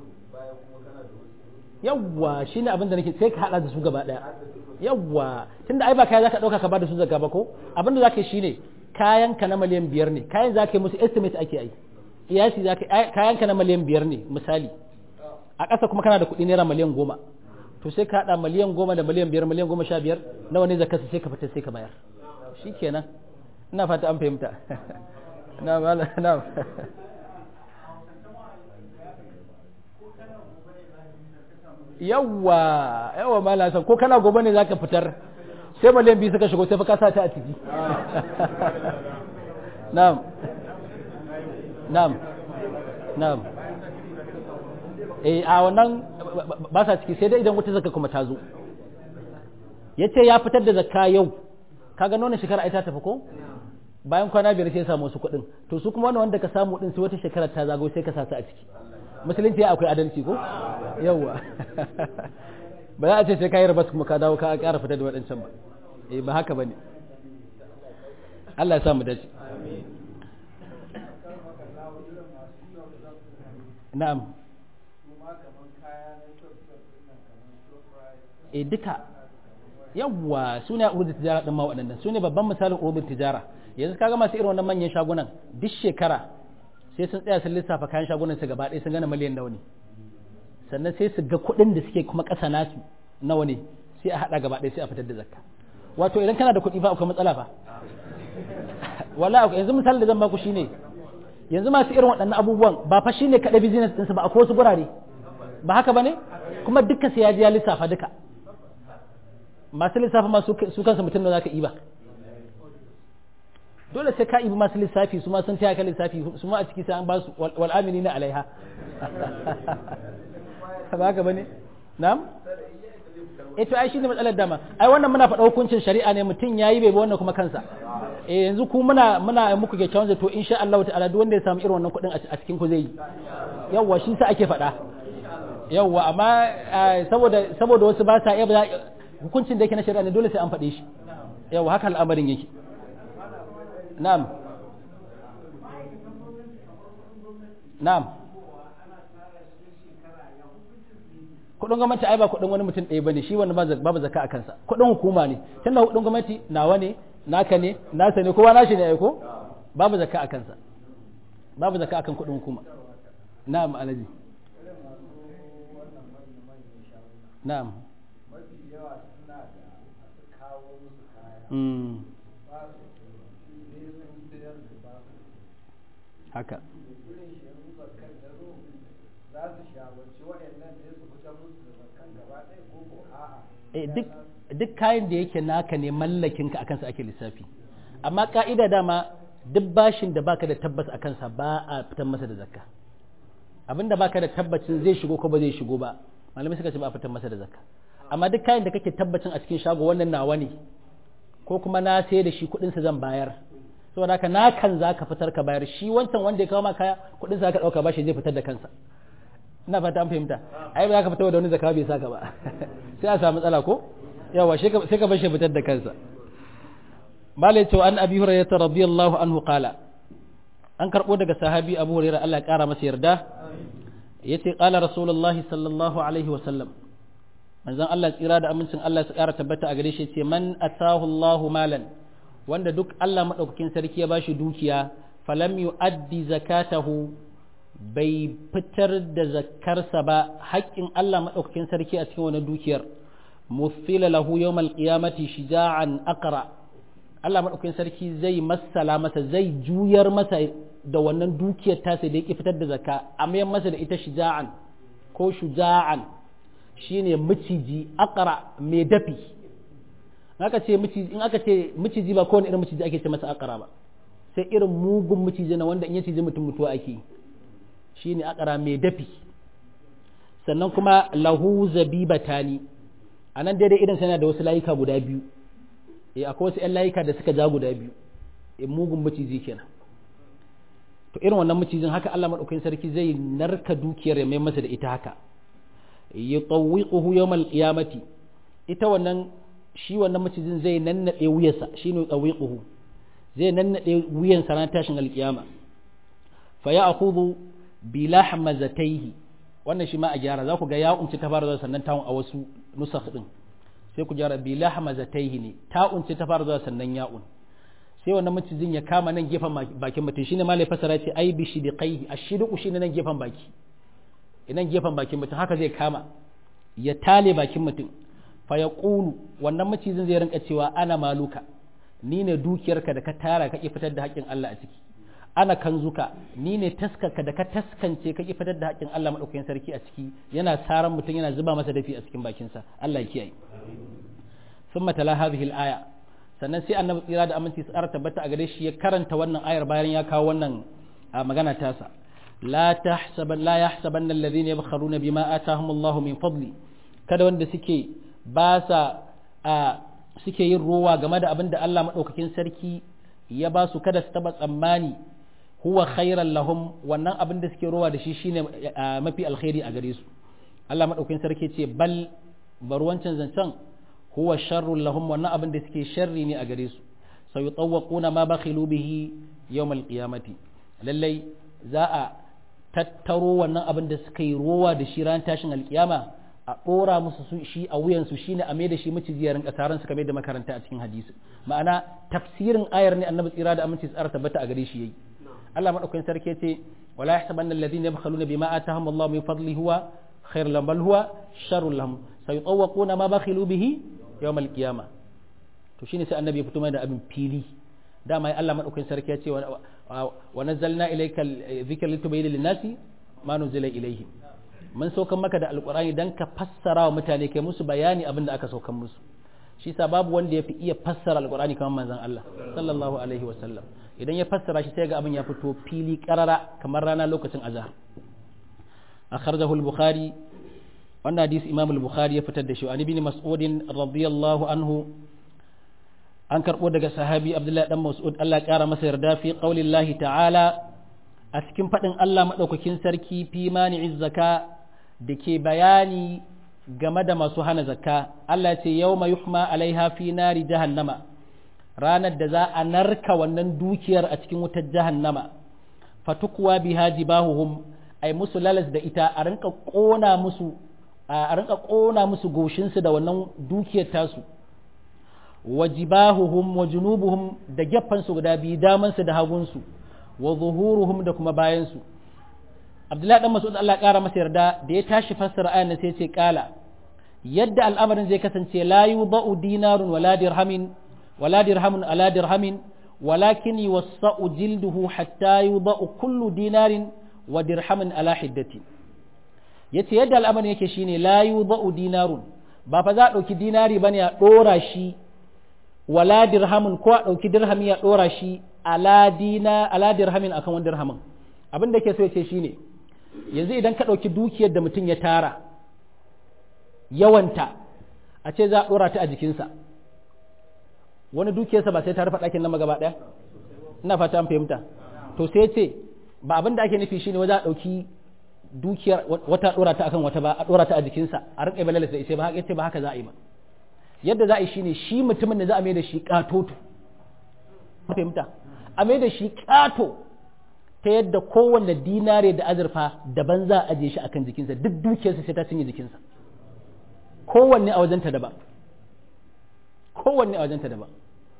A: yawwa shine abin da nake sai ka hada da su gaba daya yawwa tunda ai ba kai zaka dauka ka ba da su zakka ba ko abin da zaka yi shine kayan ka na miliyan biyar ne kayan zaka yi musu estimate ake yi iyasi zaka kayan ka na miliyan biyar ne misali a ƙasa kuma kana da kuɗi naira miliyan goma to sai ka hada miliyan goma da miliyan biyar miliyan goma sha biyar nawa ne zakka sai ka fitar sai ka bayar shikenan ina fata an fahimta na mala na yawa yawa mala san ko kana gobe ne zaka fitar sai miliyan biyu suka shigo sai fa ka sa ta a ciki na'am na'am na'am eh a wannan ba sa ciki sai dai idan wata zakka kuma ta zo yace ya fitar da zakka yau kaga nuna shekara ai ta tafi ko bayan kwana biyar sai ya samu wasu kuɗin to su kuma wannan wanda ka samu din sai wata shekara ta zago sai ka sa su a ciki musulunci ya akwai adalci ko yawa ba za a ce sai ka yi rabas kuma ka dawo ka ƙara fitar da waɗancan ba eh ba haka bane Allah ya sa mu dace na'am eh duka yawa sune urudin tijara din ma waɗannan sune babban misalin urudin tijara yanzu kaga masu irin wannan manyan shagunan duk shekara sai sun tsaya sun lissafa kayan shagunan su gaba ɗaya sun gana miliyan nawa ne sannan sai su ga kuɗin da suke kuma ƙasa nasu nawa ne sai a haɗa gaba ɗaya sai a fitar da zakka wato idan kana da kuɗi fa akwai matsala fa wallahi yanzu misali da zan baku shine yanzu masu irin waɗannan abubuwan ba fa shine kaɗai business ɗinsu ba akwai wasu gurare ba haka bane kuma duka sai ya ji ya lissafa duka masu lissafa ma su kansu mutum da zaka yi ba dole sai ka ibi masu lissafi su ma sun taya ka lissafi su ma a ciki sai an ba su wal aminina alaiha ba haka bane na'am eh to ai shine matsalar dama ai wannan muna faɗa hukuncin shari'a ne mutum yayi bai ba wannan kuma kansa eh yanzu ku muna muna muku ke challenge to insha Allah ta'ala duk wanda ya samu irin wannan kuɗin a cikin ku zai yi yawa shi sa ake faɗa yawa amma saboda saboda wasu ba sa iya hukuncin da yake na shari'a ne dole sai an faɗe shi yawa haka al'amarin yake na'am na'am kudin gwamnati ai ba kudin wani mutum ɗaya bane shi wani babu zakka a kansa kudin hukuma ne tunda kudin gwamnati nawa ne naka ne nasa ne kowa nashi ne ai ko babu zakka a kansa babu zakka akan kudin hukuma na'am alaji na'am mm haka duk kayan da yake naka ne mallakinka a kansa ake lissafi amma ka'ida dama duk bashin da baka da tabbas a kansa ba a fitar masa da zakka abinda baka da tabbacin zai shigo ko ba zai shigo ba malamai suka ce ba a fitar masa da zakka amma duk kayan da kake tabbacin a cikin shago wannan nawa ne ko kuma na sai da shi kudin sa zan bayar saboda haka na kan zaka fitar ka bayar shi wancan wanda ya kawo maka kaya kudin sa ka dauka bashi zai fitar da kansa ina fata an fahimta ai ba za ka fitar da wani zakka bai saka ba sai a samu matsala ko yawa sai ka bashi fitar da kansa malai to an abi hurairah radiyallahu anhu qala an karbo daga sahabi abu hurairah Allah ya kara masa yarda yace qala rasulullahi sallallahu alaihi wa sallam manzon Allah tsira da amincin Allah su kara tabbata a gare shi yace man atahu Allahu malan wanda duk Allah madaukakin sarki ya bashi dukiya falam yu'addi zakatahu bai fitar da zakarsa ba haƙƙin Allah madaukakin sarki a cikin wannan dukiyar mufila lahu yawmal qiyamati shija'an aqra Allah madaukakin sarki zai masala masa zai juyar masa da wannan dukiyar ta sai da yake fitar da zakka amma masa da ita shija'an ko shuja'an shine miciji aqra mai dafi aka ce miciji in aka ce miciji ba kowane irin miciji ake ce masa aqra ba sai irin mugun miciji na wanda in ya cije mutum mutuwa ake shine aqra mai dafi sannan kuma lahu zabibatani a nan daidai idan sana da wasu layuka guda biyu e akwai wasu 'yan layuka da suka ja guda biyu e mugun maciji kenan to irin wannan macijin haka Allah madaukakin sarki zai narka dukiyar ya mai masa da ita haka yutawwiquhu yawmal qiyamati ita wannan shi wannan macijin zai nannade wuyarsa shine yutawwiquhu zai nannade wuyan sa ran tashin alkiyama fa ya'khudhu bi lahmazatayhi wannan shi ma a gyara za ku ga ya unci ta fara zuwa sannan tawun a wasu nusakh din sai ku gyara bi lahmazatayhi ne ta unci ta fara zuwa sannan ya'un sai wannan macijin ya kama nan gefen bakin mutum shine malai fasara ce ai bi shidiqaihi ashidiqu shine nan gefen baki inan gefen bakin mutum haka zai kama ya tale bakin mutum fa yaqulu wannan macijin zai rinka cewa ana maluka ni ne dukiyarka da ka tara ka ki fitar da haƙƙin Allah a ciki ana kanzuka ni ne taskaka da ka taskance ka ki fitar da haƙƙin Allah madaukakin sarki a ciki yana saran mutum yana zuba masa dafi a cikin bakinsa Allah ya kiyaye thumma tala hadhihi al-aya sannan sai annabi tsira da aminci su tabbata a gare shi ya karanta wannan ayar bayan ya kawo wannan magana tasa la tahsaban la yahsabanna alladhina yabkharuna bima atahum Allah min fadli kada wanda suke ba sa suke yin rowa game da abin da Allah madaukakin sarki ya ba su kada su taba tsammani huwa khairan lahum wannan abin da suke rowa da shi shine mafi alkhairi a gare su Allah madaukakin sarki ce bal bar wancan zancen huwa sharrun lahum wannan abin da suke sharri ne a gare su sai yutawquna ma bakhilu bihi yawm alqiyamati lallai za a tattaro wannan abin da suka yi rowa da shi ran tashin alkiyama a dora musu shi a wuyan su shine a mai da shi macijiyarin kasaran su kamar da makaranta a cikin hadisi ma'ana tafsirin ayar ne annabi tsira da aminci tsara tabbata a gare shi yayi Allah madaukakin sarki yace wala yahsabanna alladhina yabkhaluna bima atahum Allah min fadli huwa khair lahum bal huwa sharrun lahum sayutawquna ma bakhilu bihi yawm alqiyama to shine sai annabi ya fito mai da abin fili dama Allah madaukakin sarki yace wa nazzalna ilayka dhikra litubayyana lin-nasi ma nuzila ilayhim mun saukan maka da alqur'ani dan ka fassara wa mutane kai musu bayani abin da aka saukan musu shi sa babu wanda ya fi iya fassara alqur'ani kamar manzon Allah sallallahu alaihi wa sallam idan ya fassara shi sai ga abin ya fito fili karara kamar rana lokacin azhar akhrajahu al-bukhari wannan hadisi imam al-bukhari ya fitar da shi an ibn mas'ud radiyallahu anhu an karbo daga sahabi abdullahi dan mas'ud Allah ya kara masa yarda fi qaulillahi ta'ala a cikin fadin Allah madaukakin sarki fi mani'iz zaka dake bayani game da masu hana zakka Allah ya ce yawma yuhma alaiha fi nari jahannama ranar da za a narka wannan dukiyar a cikin wutar jahannama fatukwa biha jibahuhum ay musu lalas da ita a rinka kona musu a rinka kona musu goshinsu da wannan dukiyar tasu wa jibahuhum wa junubuhum da geffansu guda biyu damansu da hagunsu wa zuhuruhum da kuma bayansu Abdullahi dan Mas'ud Allah ya kara masa yarda da ya tashi fassara ayan sai ya ce kala yadda al'amarin zai kasance la yudau dinarun wala dirhamin wala dirhamun ala dirhamin walakin yuwassa'u jilduhu hatta yudau kullu dinarin wa dirhamin ala hiddati yace yadda al'amarin yake shine la yudau dinarun ba fa za a dauki dinari bane a dora shi wala dirhamun ko a dauki dirhami ya dora shi ala dina ala dirhamin akan wani dirhamin abin da yake so yace shine yanzu idan ka dauki dukiyar da mutum ya tara yawanta a ce za a dora ta a jikinsa wani dukiyarsa ba sai ta rufe ɗakin nan gaba ɗaya ina fata an fahimta to sai ce ba abin da ake nufi shine wajen a ɗauki dukiyar wata ɗora ta akan wata ba a ɗora ta a jikinsa a rinƙa balalas da ita ba haka ba haka za a yi ba yadda za a yi shine shi mutumin da za a mai da shi ƙatoto fahimta a mai da shi ƙato ta yadda kowanne dinare da azurfa daban za a aje shi akan jikinsa duk dukiyarsa sai ta cinye jikinsa kowanne a wajenta daban kowanne a wajenta daban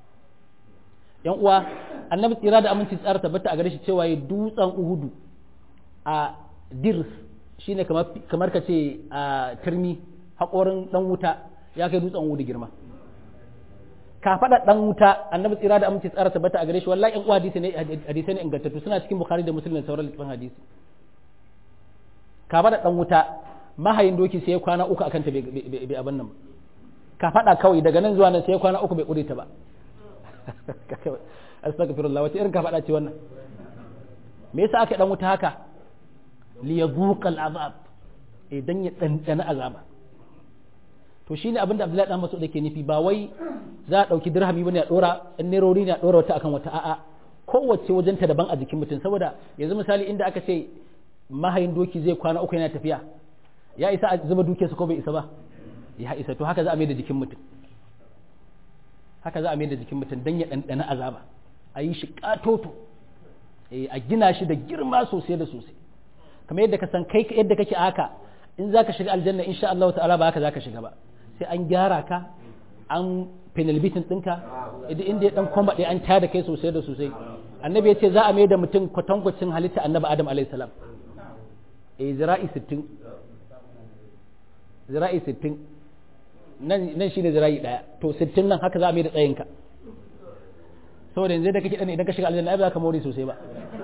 A: yan uwa annabi tsira da aminci tsara tabbata a gare shi cewa ya dutsen uhudu a dirs shine kamar kamar ka ce a turmi haƙorin dan wuta ya kai dutsen uhudu girma ka faɗa dan wuta annabi tsira da aminci tsara tabbata a gare shi wallahi yan uwa hadisi ne hadisi ne ingantattu suna cikin bukhari da muslim da sauran littafin hadisi ka faɗa dan wuta mahayin doki sai ya kwana uku akan ta bai abin nan ka faɗa kawai daga nan zuwa nan sai ya kwana uku bai ƙure ta ba astaghfirullah wace irin ka faɗa ce wannan me yasa aka dan wuta haka li yazuqal azab idan ya dandana azaba to shine abinda Abdullahi dan Mas'ud yake nufi ba wai za a dauki dirhami bane a dora in nerori ne a dora wata akan wata a'a kowace wajenta daban a jikin mutum saboda yanzu misali inda aka ce mahayin doki zai kwana uku yana tafiya ya isa a zuba dukiyarsa ko bai isa ba ya isa to haka za a mai da jikin mutum haka za a mai da jikin mutum don ya ɗanɗana azaba a yi shi ƙatoto a gina shi da girma sosai da sosai kamar yadda ka san kai yadda kake haka in za ka shiga aljanna insha Allah ta'ala ba haka za ka shiga ba sai an gyara ka an penalbitin ɗinka inda ya ɗan kwamba ɗaya an tada kai sosai da sosai annabi ya ce za a mai da mutum kwatankwacin halitta annabi adam alaihi salam eh zira'i sittin zira'i sittin nan shi ne zira'i ɗaya to sittin nan haka za a mai da tsayinka saboda yanzu da kake ɗan idan ka shiga aljanna ai ba za ka more sosai ba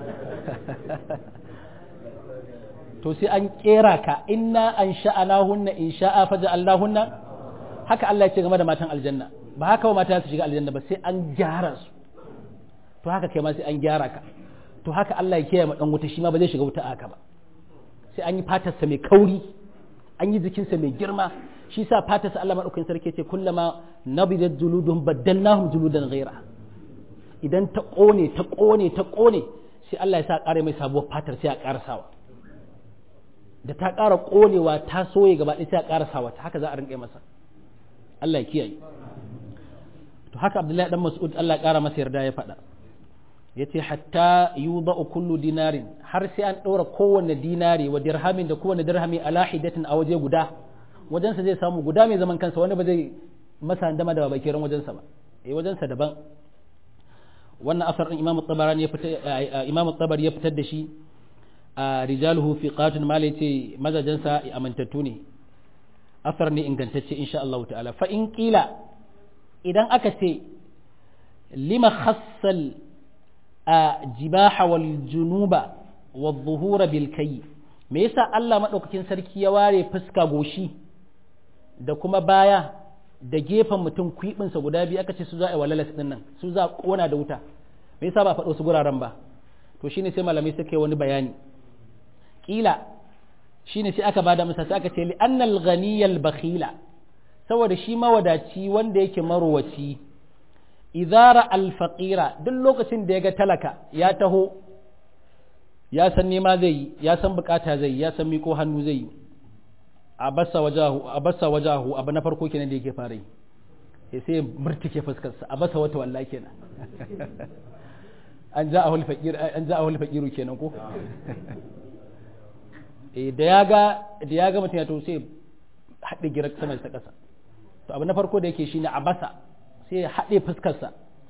A: to sai an kera ka inna an sha'anahunna in sha'a faja'alnahunna haka Allah ya ce game da matan aljanna ba haka ba mata su shiga aljanna ba sai an gyara su to haka kai ma sai an gyara ka to haka Allah ya kiyaye ma dan wuta shi ma ba zai shiga wuta haka ba sai an yi fatarsa mai kauri an yi jikinsa mai girma shi sa fatarsa Allah madaukakin sarki ce kullama nabidat juluduhum baddalnahum juludan ghaira idan ta kone ta kone ta kone sai Allah ya sa ƙara mai sabuwar fatar sai a ƙara sawa da ta ƙara konewa ta soye gaba ɗaya sai a ƙara sawa haka za a rinƙa masa Allah ya kiyaye to haka Abdullahi dan Mas'ud Allah ya ƙara masa yarda ya faɗa yace hatta yudau kullu dinarin har sai an ɗaura kowanne dinari wa dirhamin da kowanne dirhami ala hidatin a waje guda wajensa zai samu guda mai zaman kansa wani ba zai masa dama da bakiran wajensa ba eh wajensa daban wannan asar din Imam Tabarani ya fitar Imam Tabari ya fitar da shi a rijaluhu fiqatun mala yace mazajensa amantattu ne asar ne ingantacce insha Allah ta'ala fa in qila idan aka ce lima khassal jibaha wal junuba wal zuhura bil kai me yasa Allah madaukakin sarki ya ware fuska goshi da kuma baya da gefen mutum kwibinsa guda biyu aka ce su za a walalas din nan su za a kona da wuta me yasa ba faɗo su guraren ba to shine sai malamai suka yi wani bayani kila shine sai aka bada masa sai aka ce li annal ghaniyal bakhila saboda shi mawadaci wanda yake marowaci idara alfaqira duk lokacin da ya ga talaka ya taho ya san nema zai yi ya san bukata zai yi ya san miko hannu zai yi abassa wajahu abassa wajahu abu na farko kenan da yake fara yi sai sai murtike fuskar sa abassa wata wallahi kenan an ja'ahu alfaqir an ja'ahu alfaqiru kenan ko eh da ya ga da ya ga mutum ya to sai haɗe girar sama ta ƙasa to abu na farko da yake shine abasa sai ya haɗe fuskarsa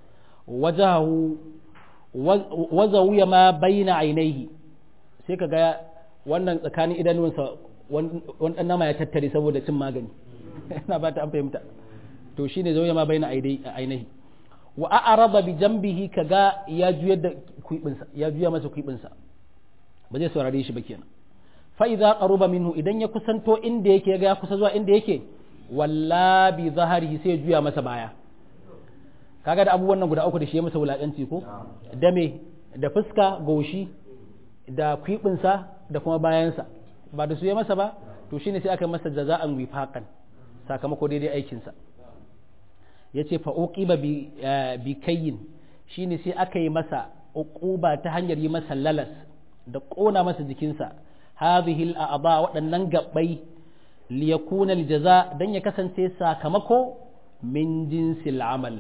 A: wajahu wazawiya ma baina ainihi sai ka ga wannan tsakanin idanuwansa wani ɗan nama ya tattare saboda cin magani ina ba ta an fahimta to shine zawiya ma baina ainihi wa a'rada bi jambihi kaga ya juya da kuibinsa ya juya masa kuibinsa ba zai saurare shi ba kenan fa idza qaruba minhu idan ya kusanto inda yake ga ya kusa zuwa inda yake walla bi zaharihi sai ya juya masa baya kaga da abubuwan nan guda uku da shi ya masa wulakanci ko da me da fuska goshi da kwibinsa da kuma bayansa ba da su ya masa ba to shine sai aka masa jaza'an wifaqan sakamako daidai aikin sa yace fa uqiba bi bi kayyin shine sai aka yi masa uquba ta hanyar yi masa lalas da kona masa jikinsa hadhihi al-a'dha waɗannan gabbai liyakuna al-jaza dan ya kasance sakamako min jinsil amal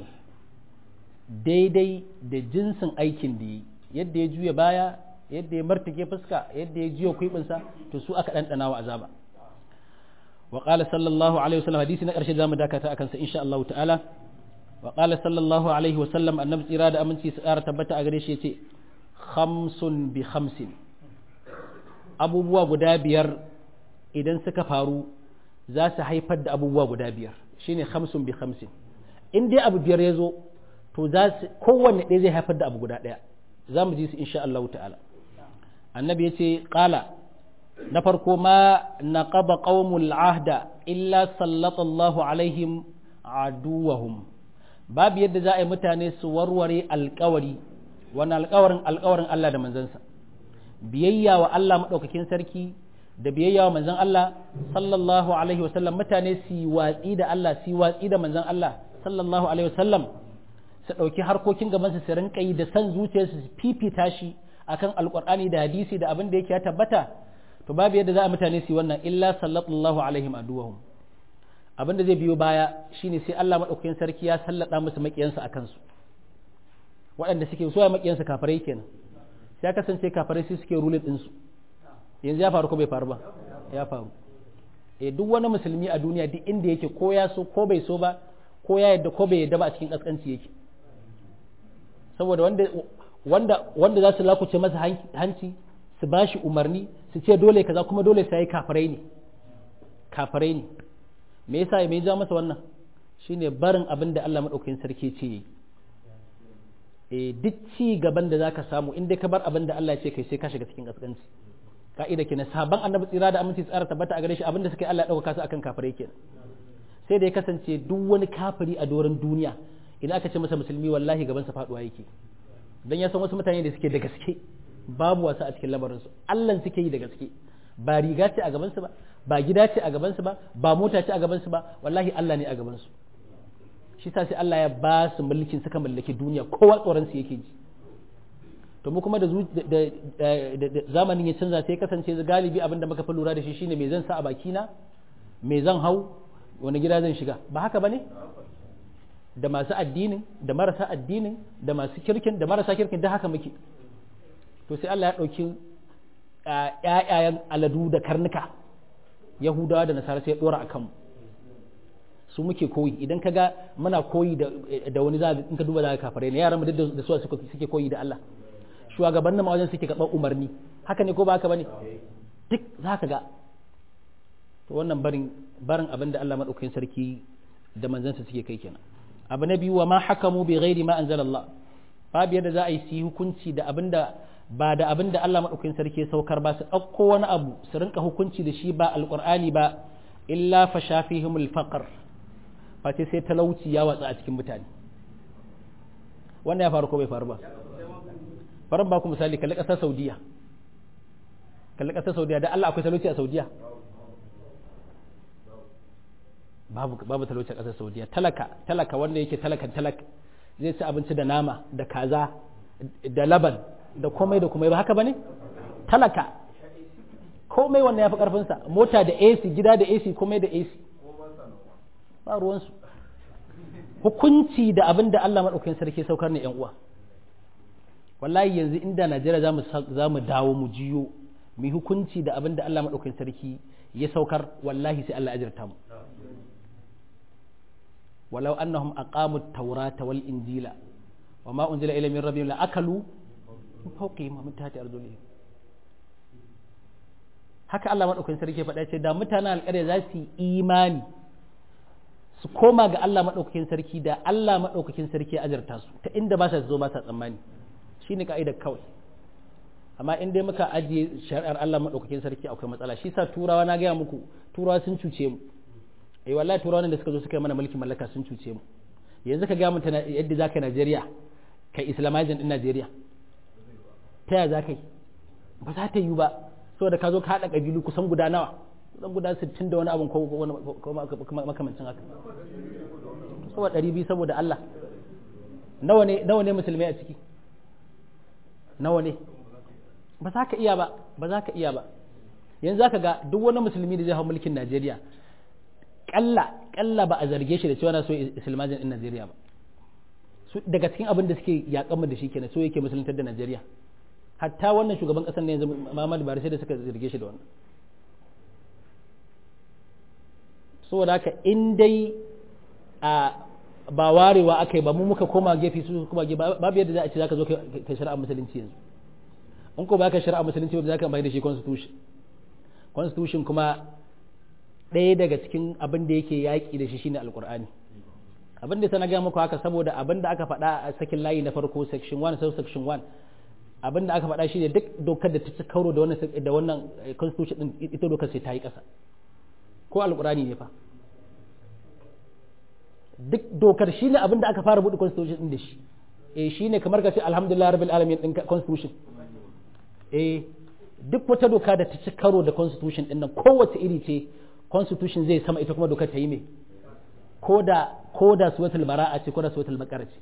A: daidai da jinsin aikin da yi yadda ya juya baya yadda ya martake fuska yadda ya jiyo kuibinsa to su aka ɗanɗana wa azaba wa qala sallallahu alaihi wasallam hadisi na ƙarshe zamu dakata akan sa insha Allah ta'ala wa qala sallallahu alaihi wasallam annabi tsira da aminci su ƙara tabbata a gare shi yace khamsun bi khamsin abubuwa guda biyar idan suka faru za su haifar da abubuwa guda biyar shine khamsun bi khamsin in dai abu biyar ya zo to za su kowanne ɗaya zai haifar da abu guda ɗaya za mu ji su insha Allah ta'ala annabi ya ce ƙala na farko ma naqaba qaumul ahda illa sallallahu alaihim aduwahum babu yadda za a yi mutane su warware alƙawari wani alƙawarin alƙawarin Allah da manzansa biyayya wa Allah madaukakin sarki da biyayya wa manzon Allah sallallahu alaihi wasallam mutane su watsi da Allah su watsi da manzon Allah sallallahu alaihi wasallam su ɗauki harkokin gabansu su rinka yi da san zuciyarsu su fifita shi akan alƙur'ani da hadisi da abin da yake ya tabbata to babu yadda za a mutane su yi wannan illa sallallahu alaihim aduwahum abin da zai biyo baya shine sai Allah madaukakin sarki ya sallada musu makiyansu akan su waɗanda suke so ya makiyansu kafirai kenan sai kasance kafirai su suke rulin din su yanzu ya faru ko bai faru ba ya faru eh duk wani musulmi a duniya duk inda yake ko ya so ko bai so ba ko ya yadda ko bai yadda ba a cikin kaskanci yake saboda wanda wanda wanda za su lakuce masa hanci su ba shi umarni su ce dole kaza kuma dole sai kafirai ne kafirai ne me yasa me ja masa wannan shine barin abin da Allah madaukakin sarki ce yi eh duk ci gaban da zaka samu in dai ka bar abin da Allah ya ce kai sai ka shiga cikin kaskanci ka'ida kenan sahabban annabi tsira da aminci tsara tabbata a gare shi abin da suka yi Allah ya dauka su akan kafirai kenan sai da ya kasance duk wani kafiri a doron duniya idan aka ce masa musulmi wallahi gaban sa faduwa yake dan ya san wasu mutane da suke da gaske babu wasa a cikin lamarin su Allah suke yi da gaske ba riga ce a gaban su ba ba gida ce a gaban su ba ba mota ce a gaban su ba wallahi Allah ne a gaban su shi sa sai Allah ya ba su mulkin suka mallaki duniya kowa tsoron su yake ji to mu kuma da zamanin ya canza sai kasance galibi abin da muka fi lura da shi shine me zan sa a bakina me zan hau wani gida zan shiga ba haka bane da masu addinin da marasa addinin da masu kirkin da marasa kirkin da haka muke to sai Allah ya ɗauki ƴaƴayen aladu da karnuka yahudawa da nasara sai ya ɗora a kanmu su muke koyi idan ka ga muna koyi da wani za in ka duba za ka kafare ne yaran mu duk da su suke koyi da Allah shugabannin ma wajen suke karɓar umarni haka ne ko ba haka bane duk za ka ga to wannan barin barin abin da Allah madaukakin sarki da manzansa suke kai kenan abu na biyu wa ma hakamu bi ghairi ma anzalallah babu yadda za a yi su hukunci da abin da ba da abin da Allah madaukakin sarki ya saukar ba su ɗauko wani abu su rinka hukunci da shi ba alqur'ani ba illa fa shafihimul faqr face sai talauci ya watsa a cikin mutane wannan ya faru ko bai faru ba faran ba ku misali kalli ƙasar Saudiya kalli ƙasar Saudiya da Allah akwai talauci a Saudiya babu babu talauci a ƙasar Saudiya talaka talaka wanda yake talakan talak zai ci abinci da nama da kaza da laban da komai da komai ba haka bane talaka komai wannan ya fi ƙarfinsa mota da A C gida da A C komai da A C ba ruwansu hukunci da abin da Allah maɗaukakin sarki saukar ne uwa wallahi yanzu inda Najeriya za mu dawo mu jiyo mu hukunci da abin da Allah maɗaukakin sarki ya saukar wallahi sai Allah ajirta mu walau annahum aqamu at-taurata wal injila wama unzila ilayhim min rabbihim la akalu min fawqihim wa min tahti arjulihim haka Allah maɗaukakin sarki ya faɗa ce da mutanen alƙarya za su yi imani su koma ga Allah maɗaukakin sarki da Allah maɗaukakin sarki ya ajarta su ta inda ba sa zo ba sa tsammani shi ne ka'idar kawai amma in dai muka ajiye shari'ar Allah maɗaukakin sarki akwai matsala shi sa turawa na gaya muku turawa sun cuce mu eh wallahi turawa da suka zo suka yi mana mulkin mallaka sun cuce mu yanzu ka ga mun yadda za ka yi Najeriya kai islamizing din Najeriya ta yaya za ka yi ba za ta yi ba saboda ka zo ka haɗa ƙabilu kusan guda nawa kusan guda sittin da wani abin ko makamancin haka saboda ɗari biyu saboda Allah nawa ne nawa ne musulmai a ciki nawa ne ba za ka iya ba ba za ka iya ba yanzu za ka ga duk wani musulmi da zai hau mulkin Najeriya kalla kalla ba a zarge shi da cewa na so islamajin din Najeriya ba su daga cikin abin da suke yakan mu da shi kenan so yake musuluntar da Najeriya hatta wannan shugaban kasar ne yanzu Muhammadu Buhari sai da suka zarge shi da wannan saboda haka in dai a ba warewa aka yi ba mu muka koma gefe su kuma gefe babu yadda za a ce zaka zo ka shari'a musulunci yanzu in ko baka shari'a musulunci wanda zaka mai da shi constitution constitution kuma ɗaya daga cikin abin da yake yaƙi da shi shine alqur'ani abin da sana ga muku haka saboda abin da aka faɗa a sakin layi na farko section one sau section one abin da aka faɗa shine duk dokar da ta ci kauro da wannan da wannan constitution din ita dokar sai ta yi ƙasa ko alqur'ani ne fa duk dokar shi ne abin da aka fara buɗe constitution ɗin da shi eh shi ne kamar ka ce alhamdulillah rabbil alamin ɗin constitution eh duk wata doka da ta ci karo da constitution ɗin nan kowace iri ce constitution zai sama ita kuma dokar ta yi mai ko da ko da suwatul bara'a ce ko da suwatul baqara ce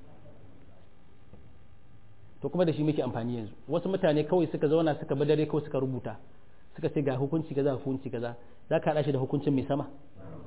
A: to kuma da shi muke amfani yanzu wasu mutane kawai suka zauna suka bi dare kawai suka rubuta suka ce ga hukunci kaza hukunci kaza za ka haɗa shi da hukuncin mai sama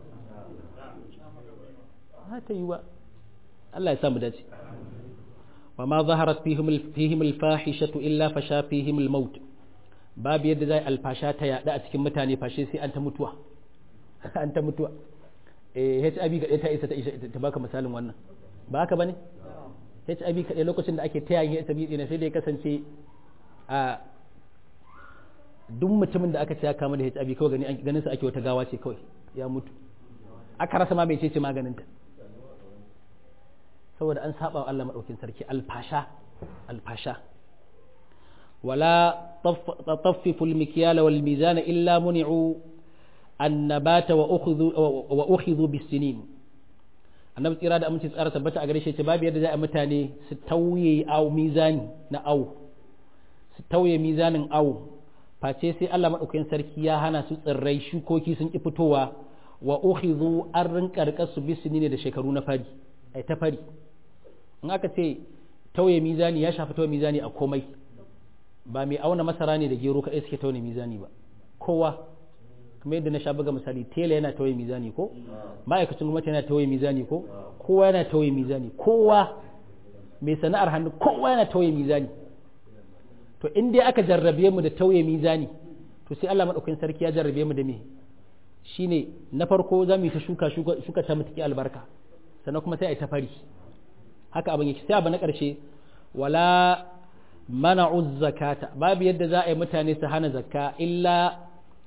A: ta yi wa Allah ya samu dace wa ma zaharat fihim al-fahishatu illa fasha fihim al-maut babu yadda zai alfasha ta yada a cikin mutane fashe sai an ta mutuwa an ta mutuwa eh H I V kadai ta isa ta baka misalin wannan ba haka bane H I V kadai lokacin da ake taya H I V ne sai da ya kasance a duk mutumin da aka ce ya kama da H I V kawai gani ganin sa ake wata gawa ce kawai ya mutu aka rasa ma bai ce maganin ta saboda an saba wa Allah madaukin sarki alfasha alfasha wala tataffifu al-mikyala wal mizana illa muni'u annabata wa ukhidhu wa ukhidhu bis-sinin annabi tsira da aminci tsara tabbata a gare shi ce babu yadda za a mutane su tauye au mizani na au su tauye mizanin au face sai Allah madaukakin sarki ya hana su tsirrai shukoki sun ki fitowa wa ukhidhu an rinka rikasu bis-sinin da shekaru na fari ai ta fari in aka ce tauye mizani ya shafi tauye mizani a komai ba mai auna masara ne da gero kaɗai suke tauye mizani ba kowa kuma yadda na sha buga misali tela yana tauye mizani ko ma'aikacin gwamnati yana tauye mizani ko kowa yana tauye mizani kowa mai sana'ar hannu kowa yana tauye mizani to in dai aka jarrabe mu da tauye mizani to sai Allah madaukakin sarki ya jarrabe mu da me shine na farko za mu yi ta shuka shuka ta mutaki albarka sannan kuma sai a yi ta fari haka abin yake sai abu na ƙarshe wala mana'u zakata babu yadda za a yi mutane su hana zakka illa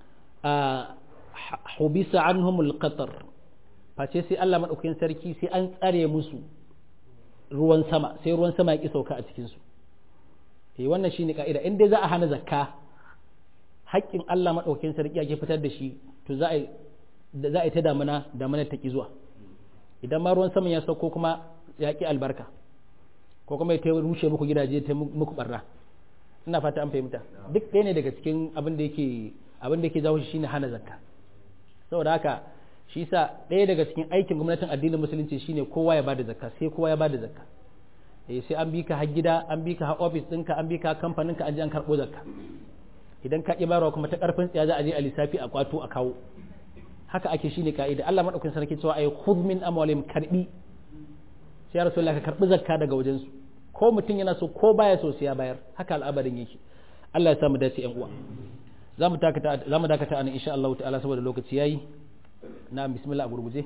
A: hubisa anhumul qatar face sai Allah madaukakin sarki sai an tsare musu ruwan sama sai ruwan sama ya ki sauka a cikin su eh wannan shine ka'ida in dai za a hana zakka haƙƙin Allah madaukakin sarki ya ke fitar da shi to za a za a yi ta damuna damuna ta ki zuwa idan ma ruwan sama ya sauko kuma ya ki albarka ko kuma ya rushe muku gidaje ta muku barna ina fata an fahimta duk ɗaya ne daga cikin abin da yake abin da yake jawo shi shine hana zakka saboda haka shi sa ɗaya daga cikin aikin gwamnatin addinin musulunci shine kowa ya bada zakka sai kowa ya bada zakka eh sai an bi ka har gida an bi ka har office ɗinka an bi ka kamfanin ka an je an karɓo zakka idan ka ƙi bayarwa kuma ta ƙarfin tsiya za a je a lissafi a kwato a kawo haka ake shine ka'ida Allah madaukakin sarki cewa ay khudh min amwalihim karbi sai ya rasulullah ka karbi zakka daga wajen su ko mutum yana so ko baya so sai ya bayar haka al'abarin yake Allah ya samu dace yan uwa zamu dakata zamu dakata anan insha Allah ta'ala saboda lokaci yayi na'am bismillah a gurguje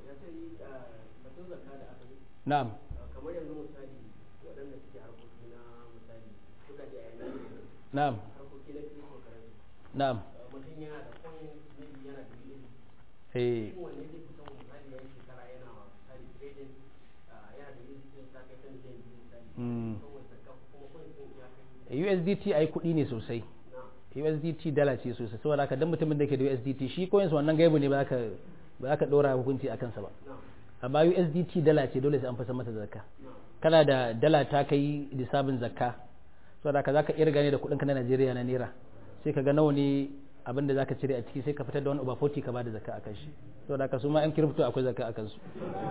A: na'am
B: kamar yanzu misali waɗanda suke harkoki na misali suka je a yana
A: na'am
B: harkoki na cryptocurrency
A: na'am
B: mutum yana da coin maybe yana da U S D
A: eh
B: shin wanne zai fi son misali ya yi shekara yana misali trading yana da U S D ta kai ta miliyan biyu misali saboda zakka kuma coin sun ya kai
A: U S D T ai kuɗi ne sosai U S D T dala ce sosai saboda haka dan mutumin da ke da U S D T shi coins wannan gaibu ne ba ka ba ka dora hukunci akan sa ba amma U S D T dala ce dole sai an fasa mata zakka kana da dala ta kai lissafin zakka saboda haka zaka irga ne da kuɗin ka na Najeriya na naira sai ka ga nawa ne abin da zaka cire a ciki sai ka fitar da wani over forty ka bada zakka akan shi saboda haka su ma yan crypto akwai zakka akan su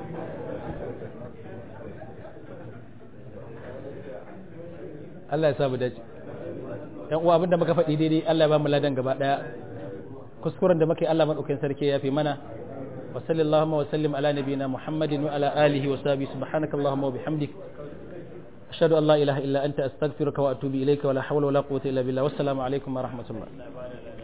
A: Allah ya sa mu dace yan uwa abinda muka faɗi daidai Allah ya ba mu ladan gaba daya kuskuren da muke Allah madaukakin sarki ya fi mana wa sallallahu wa sallim ala nabiyyina Muhammadin wa ala alihi wa sahbihi subhanakallahumma wa bihamdik ashhadu an la ilaha illa anta astaghfiruka wa atubu ilayka wa la hawla wa la quwwata illa billah wassalamu alaikum wa rahmatullah